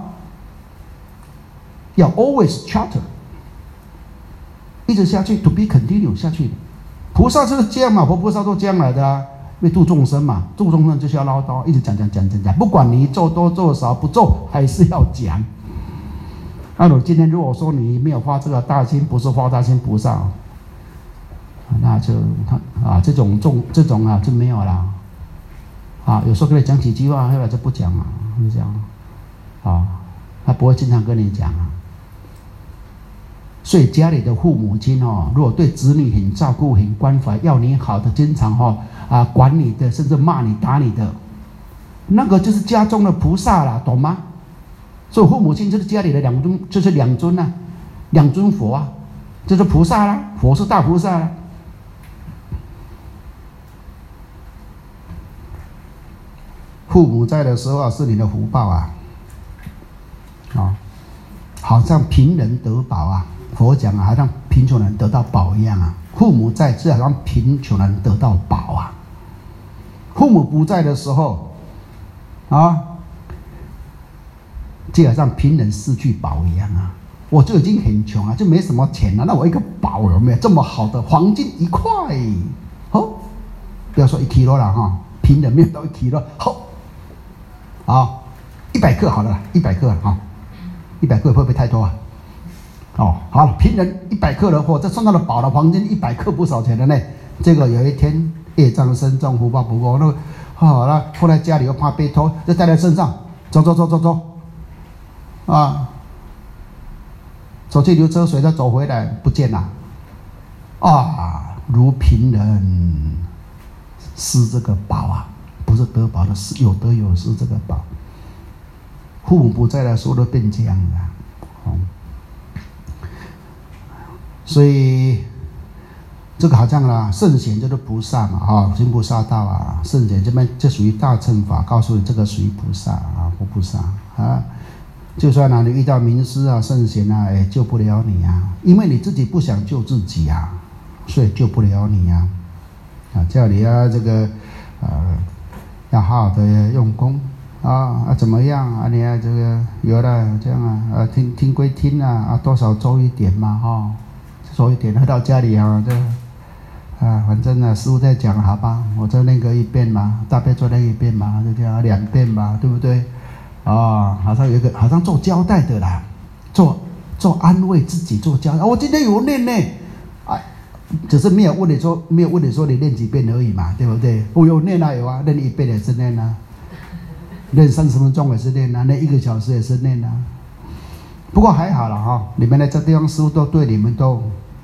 要 always chatter， 一直下去 ，to be continue 下去。菩萨就是这样嘛，佛菩萨都这样来的啊。因为度众生嘛，度众生就是要唠叨，一直讲讲讲讲讲，不管你做多做少，不做还是要讲。那我今天如果说你没有发这个大心，不是发大心菩萨，那就啊这种众这种啊就没有了。啊，有时候跟你讲几句话，后来就不讲了，就这样。啊，他不会经常跟你讲啊。所以家里的父母亲哦，如果对子女很照顾、很关怀，要你好的，经常哦啊管你的，甚至骂你、打你的， 那个就是家中的菩萨啦，懂吗？所以父母亲就是家里的两尊，就是两尊啊，两尊佛啊，就是菩萨啦，佛是大菩萨啦。父母在的时候啊，是你的福报啊，啊、哦，好像贫人得宝啊，佛讲啊，好像贫穷人得到宝一样啊。父母在，就好像贫穷人得到宝啊。父母不在的时候，啊，就好像贫人失去宝一样啊。我就已经很穷啊，就没什么钱了，那我一个宝有没有这么好的黄金一块？哦，不要说一 kilo 了哈，贫人没有到一 kilo， 好。好，一百克好了，一百克哈，一百克会不会太多啊？哦，好了，贫人一百克的货，这算到了宝的黄金一百克不少钱的呢。这个有一天业障深重，福报不够，那个好了，放在家里又怕被偷，就带在身上，走走走走走，啊，走去流车水，再走回来不见了，啊，如贫人失这个宝啊。不是得宝的，是有得有失这个宝。父母不在的时候都变这样的、哦，所以这个好像啦，圣贤就是菩萨嘛，哈、哦，行菩萨道啊，圣贤这边这属于大乘法，告诉你这个属于菩萨啊，佛菩萨啊。就算哪、啊、里遇到名师啊、圣贤啊，也救不了你啊，因为你自己不想救自己啊，所以救不了你啊。啊，叫你啊这个呃。要好好的用功啊啊怎么样啊？你啊这个有了这样啊啊听听归听啊啊多少周一点嘛哈、哦，周一点回到家里啊这啊反正呢师父在讲好吧，我再念个一遍嘛，大悲咒念一遍嘛，就这样两遍嘛，对不对？啊、哦，好像有一个好像做交代的啦，做做安慰自己做交代。哦、我今天有念呢，啊。只是没有问你说，没有问你说你练几遍而已嘛，对不对？我有念啊，有啊，练一遍也是念啊，练三十分钟也是练啊，练一个小时也是练啊。不过还好了哈、哦，你们来这地方师父都对你们都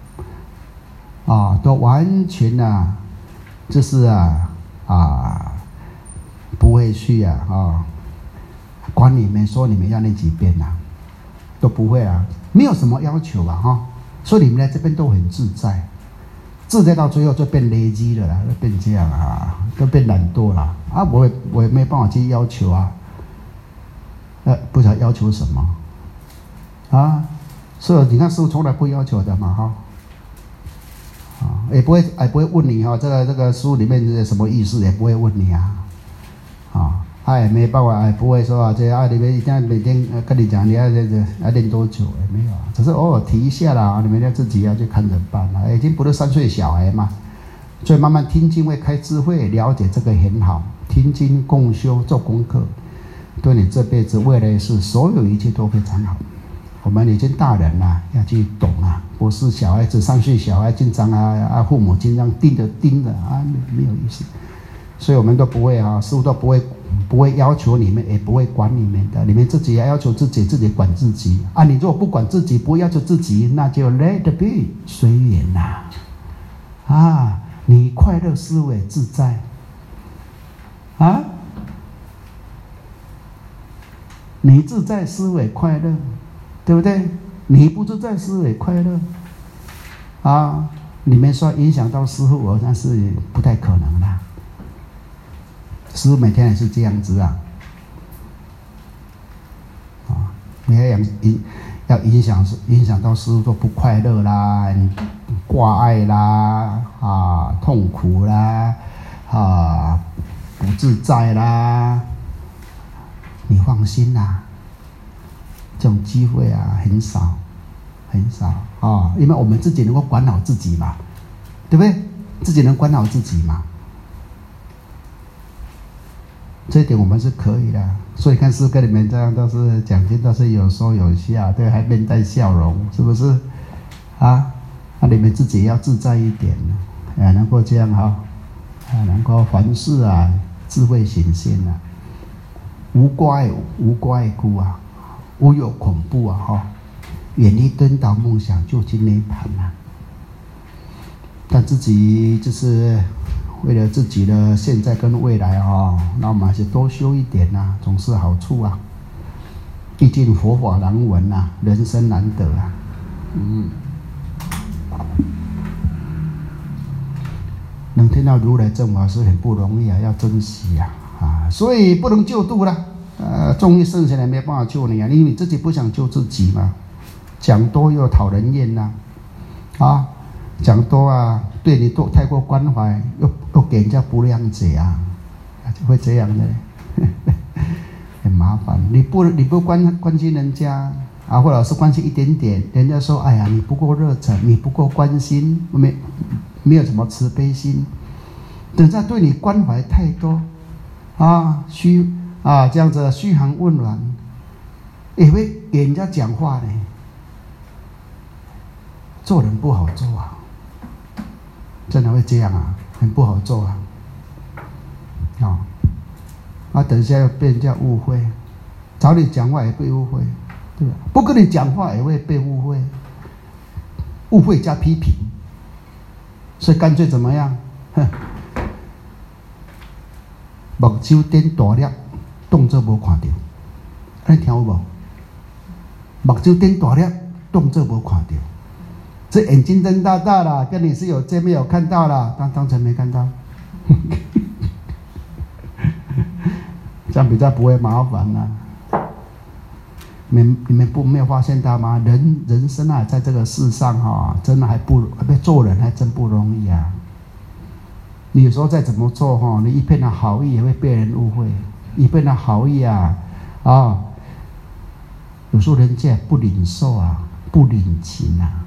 啊，都完全啊，就是啊啊，不会去啊啊，管你们说你们要念几遍啊，都不会啊，没有什么要求啊哈、哦，所以你们来这边都很自在。自在到最后就变累积了啦，就变这样啊，都变懒惰了啊！我也我也没办法去要求啊，呃，不知道要求什么啊？所以你看师父从来不要求的嘛哈，啊，也不会也不会问你哈、哦，这个这个书里面是什么意思，也不会问你啊，啊，他也没办法，也不会说啊，这啊里面一定要每天跟你讲你要这这要练多久，也没有。只是偶尔提一下啦，你们要自己要去看着办啦。已经不是三岁小孩嘛，所以慢慢听经会开智慧，了解这个很好。听经共修做功课，对你这辈子未来是所有一切都非常好。我们已经大人了，要去懂啊，不是小孩子三岁小孩经常啊啊父母经常盯着盯着啊，没有意思。所以我们都不会啊，师父都不会。不会要求你们，也不会管你们的，你们自己要要求自己，自己管自己啊！你如果不管自己，不要求自己，那就 let it be 随缘呐！啊，你快乐思维自在啊，你自在思维快乐，对不对？你不自在思维快乐啊！你们说影响到师父，那是不太可能啦。师父每天也是这样子啊，啊，你要影要影响影响到师父都不快乐啦，挂碍啦，啊，痛苦啦，啊，不自在啦，你放心啦，这种机会啊很少很少啊，因为我们自己能够管好自己嘛，对不对？自己能管好自己嘛。这一点我们是可以的，所以看师跟你们这样都是讲经都是有说有笑，对，还面带笑容，是不是？啊，那、啊、你们自己要自在一点，啊，能够这样哈，啊，能够凡事啊智慧显现啊，无怪无怪故啊，无有恐怖啊哈，远离颠倒梦想，就近涅槃啊。但自己就是为了自己的现在跟未来哦，那我们还是多修一点呐、啊，总是好处啊。毕竟佛法难闻呐、啊，人生难得啊。嗯，能听到如来正法是很不容易啊，要珍惜啊啊！所以不能救度了。呃，众义圣贤也没办法救你啊，因为你自己不想救自己嘛。讲多又讨人厌呐、啊，啊，讲多啊，对你多太过关怀，又又给人家不谅解啊，就会这样的，很麻烦。你不你不关关心人家啊，或者是关心一点点，人家说，哎呀，你不够热忱，你不够关心，没没有什么慈悲心。等下对你关怀太多啊，虚。啊，这样子嘘寒问暖，也会给人家讲话呢。做人不好做啊，真的会这样啊，很不好做啊。啊，啊，等一下要被人家误会，找你讲话也被误会，对吧？不跟你讲话也会被误会，误会加批评，所以干脆怎么样？哼，目睭点大粒。当作无看到，你听有无？目睭点大粒，当作无看到。这眼睛睁大大了，跟你是有见面有看到了，当当成没看到。这样比较不会麻烦啊。你们你们不没有发现到吗？人人生啊，在这个世上哈、啊，真的还不被做人还真不容易啊。你有时候再怎么做哈、啊，你一片的好意也会被人误会。一片的好意啊，啊，有时候人家不领受啊，不领情啊，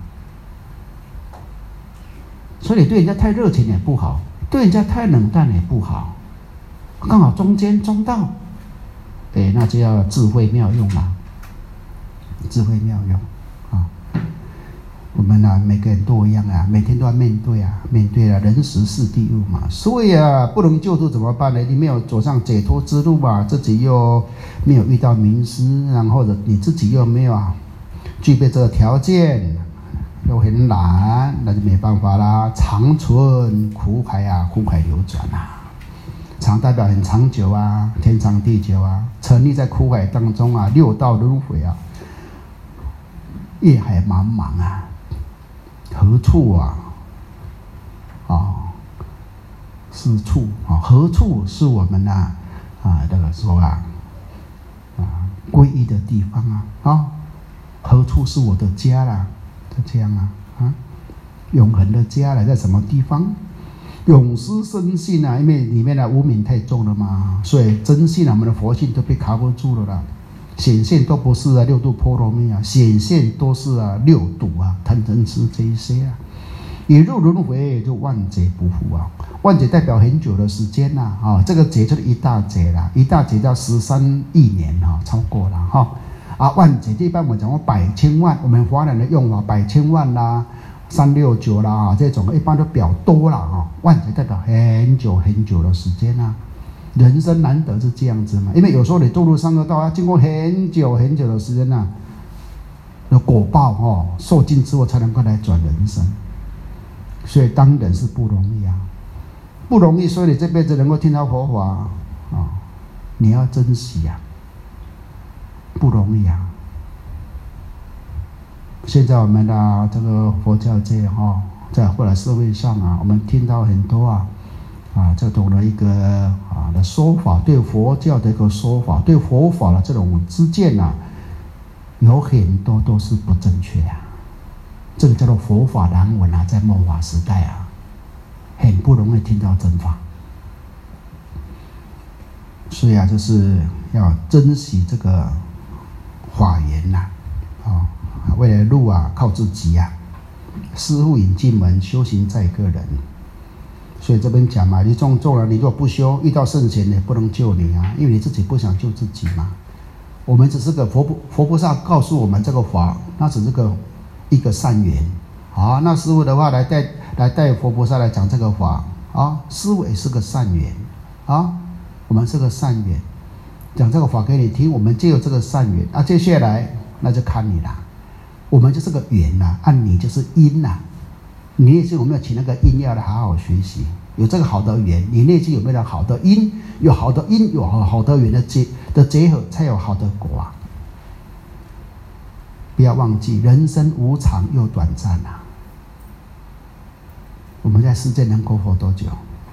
所以你对人家太热情也不好，对人家太冷淡也不好，刚好中间中道，哎，那就要智慧妙用啦，智慧妙用啊。我们啊，每个人都一样啊，每天都要面对啊，面对啊，人时是地物嘛，所以啊，不能救度怎么办呢？你没有走上解脱之路嘛，自己又没有遇到名师，然后或者你自己又没有啊具备这个条件，又很懒，那就没办法啦。长存苦海啊，苦海流转啊，长代表很长久啊，天长地久啊，沉溺在苦海当中啊，六道轮回啊，业海茫茫啊。何处啊？啊，是处啊？何处是我们啊啊这个说啊啊皈依的地方啊？啊，何处是我的家啦？就这样啊啊，永恒的家来在什么地方？永失生信啊，因为里面的无明太重了嘛，所以真信啊，我们的佛性都被卡不住了啦。显现都不是啊六度波罗蜜啊，显现都是啊六度啊贪嗔痴这一些啊，一入轮回就万劫不复啊，万劫代表很久的时间呐 啊, 啊，这个劫就是一大劫啦，一大劫叫十三亿年哈、啊，超过了哈啊，万劫一般我们讲过百千万，我们华人的用法百千万啦、三六九啦啊这种一般都表多了啊，万劫代表很久很久的时间啊。人生难得是这样子嘛，因为有时候你堕入三恶道啊，经过很久很久的时间呐、啊，的果报哦，受尽之后才能够来转人生，所以当人是不容易啊，不容易，所以你这辈子能够听到佛法啊、哦，你要珍惜啊，不容易啊。现在我们的这个佛教界哈、哦，在后来社会上啊，我们听到很多啊。啊，这种的一个啊的说法，对佛教的一个说法，对佛法的这种知见啊，有很多都是不正确啊。这个叫做佛法难闻啊，在末法时代啊，很不容易听到真法。所以啊，就是要珍惜这个法缘呐、啊，啊，未来路啊靠自己啊，师父引进门，修行在个人。所以这边讲嘛，你中中了，你如果不修，遇到圣贤也不能救你啊，因为你自己不想救自己嘛。我们只是个佛佛菩萨告诉我们这个法，那只是个一个善缘啊。那师父的话来带来带佛菩萨来讲这个法啊，师父也是个善缘啊，我们是个善缘，讲这个法给你听，我们就有这个善缘啊。接下来那就看你啦，我们就是个缘呐、啊，按你就是因呐、啊。你也是有没有请那个因要来好好学习有这个好的缘，你内心有没有好的因？有好的因，有好好的缘的结的结合，才有好的果啊！不要忘记，人生无常又短暂啊！我们在世界能够活多久？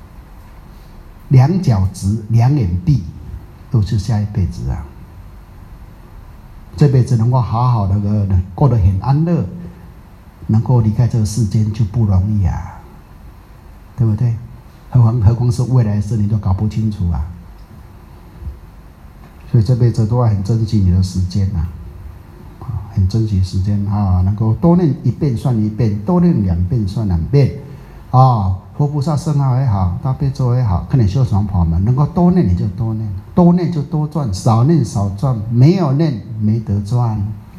两脚直，两眼闭，都是下一辈子啊！这辈子能够好好的过得很安乐，能够离开这个世间就不容易啊，对不对？何况何况是未来的事，你都搞不清楚啊！所以这辈子都要很珍惜你的时间呐、啊，很珍惜时间啊，能够多念一遍算一遍，多念两遍算两遍啊。佛菩萨圣号也好，大悲咒也好，看你修什么法门，能够多念你就多念，多念就多赚，少念少赚，没有念没得赚。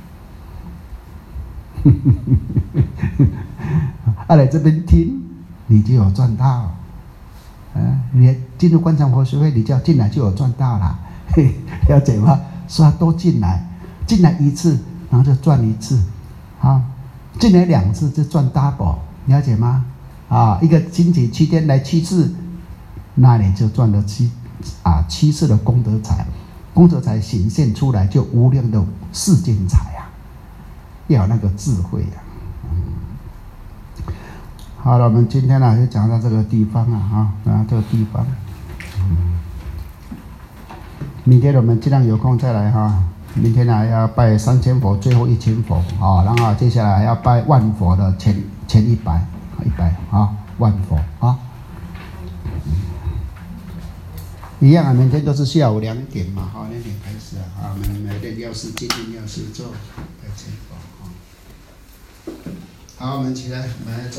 啊，来这边听，你就有赚到。啊，你进入观想佛学会，你就要进来就有赚到了，了解吗？刷多进来，进来一次，然后就赚一次，啊，进来两次就赚 double， 了解吗？啊，一个星期七天来七次，那你就赚了七啊七次的功德财，功德财显现出来就无量的世间财啊，要有那个智慧啊。嗯，好了，我们今天呢就讲到这个地方啊，啊，啊这个地方，嗯，明天我们尽量有空再来哈。明天呢要拜三千佛，最后一千佛啊，然后接下来还要拜万佛的前前一百。一百啊，万佛啊，一样啊，明天都是下午两点嘛，好，两点开始啊，啊，我们每天要是今天要是做拜千佛啊，好，我们起来，我们来做。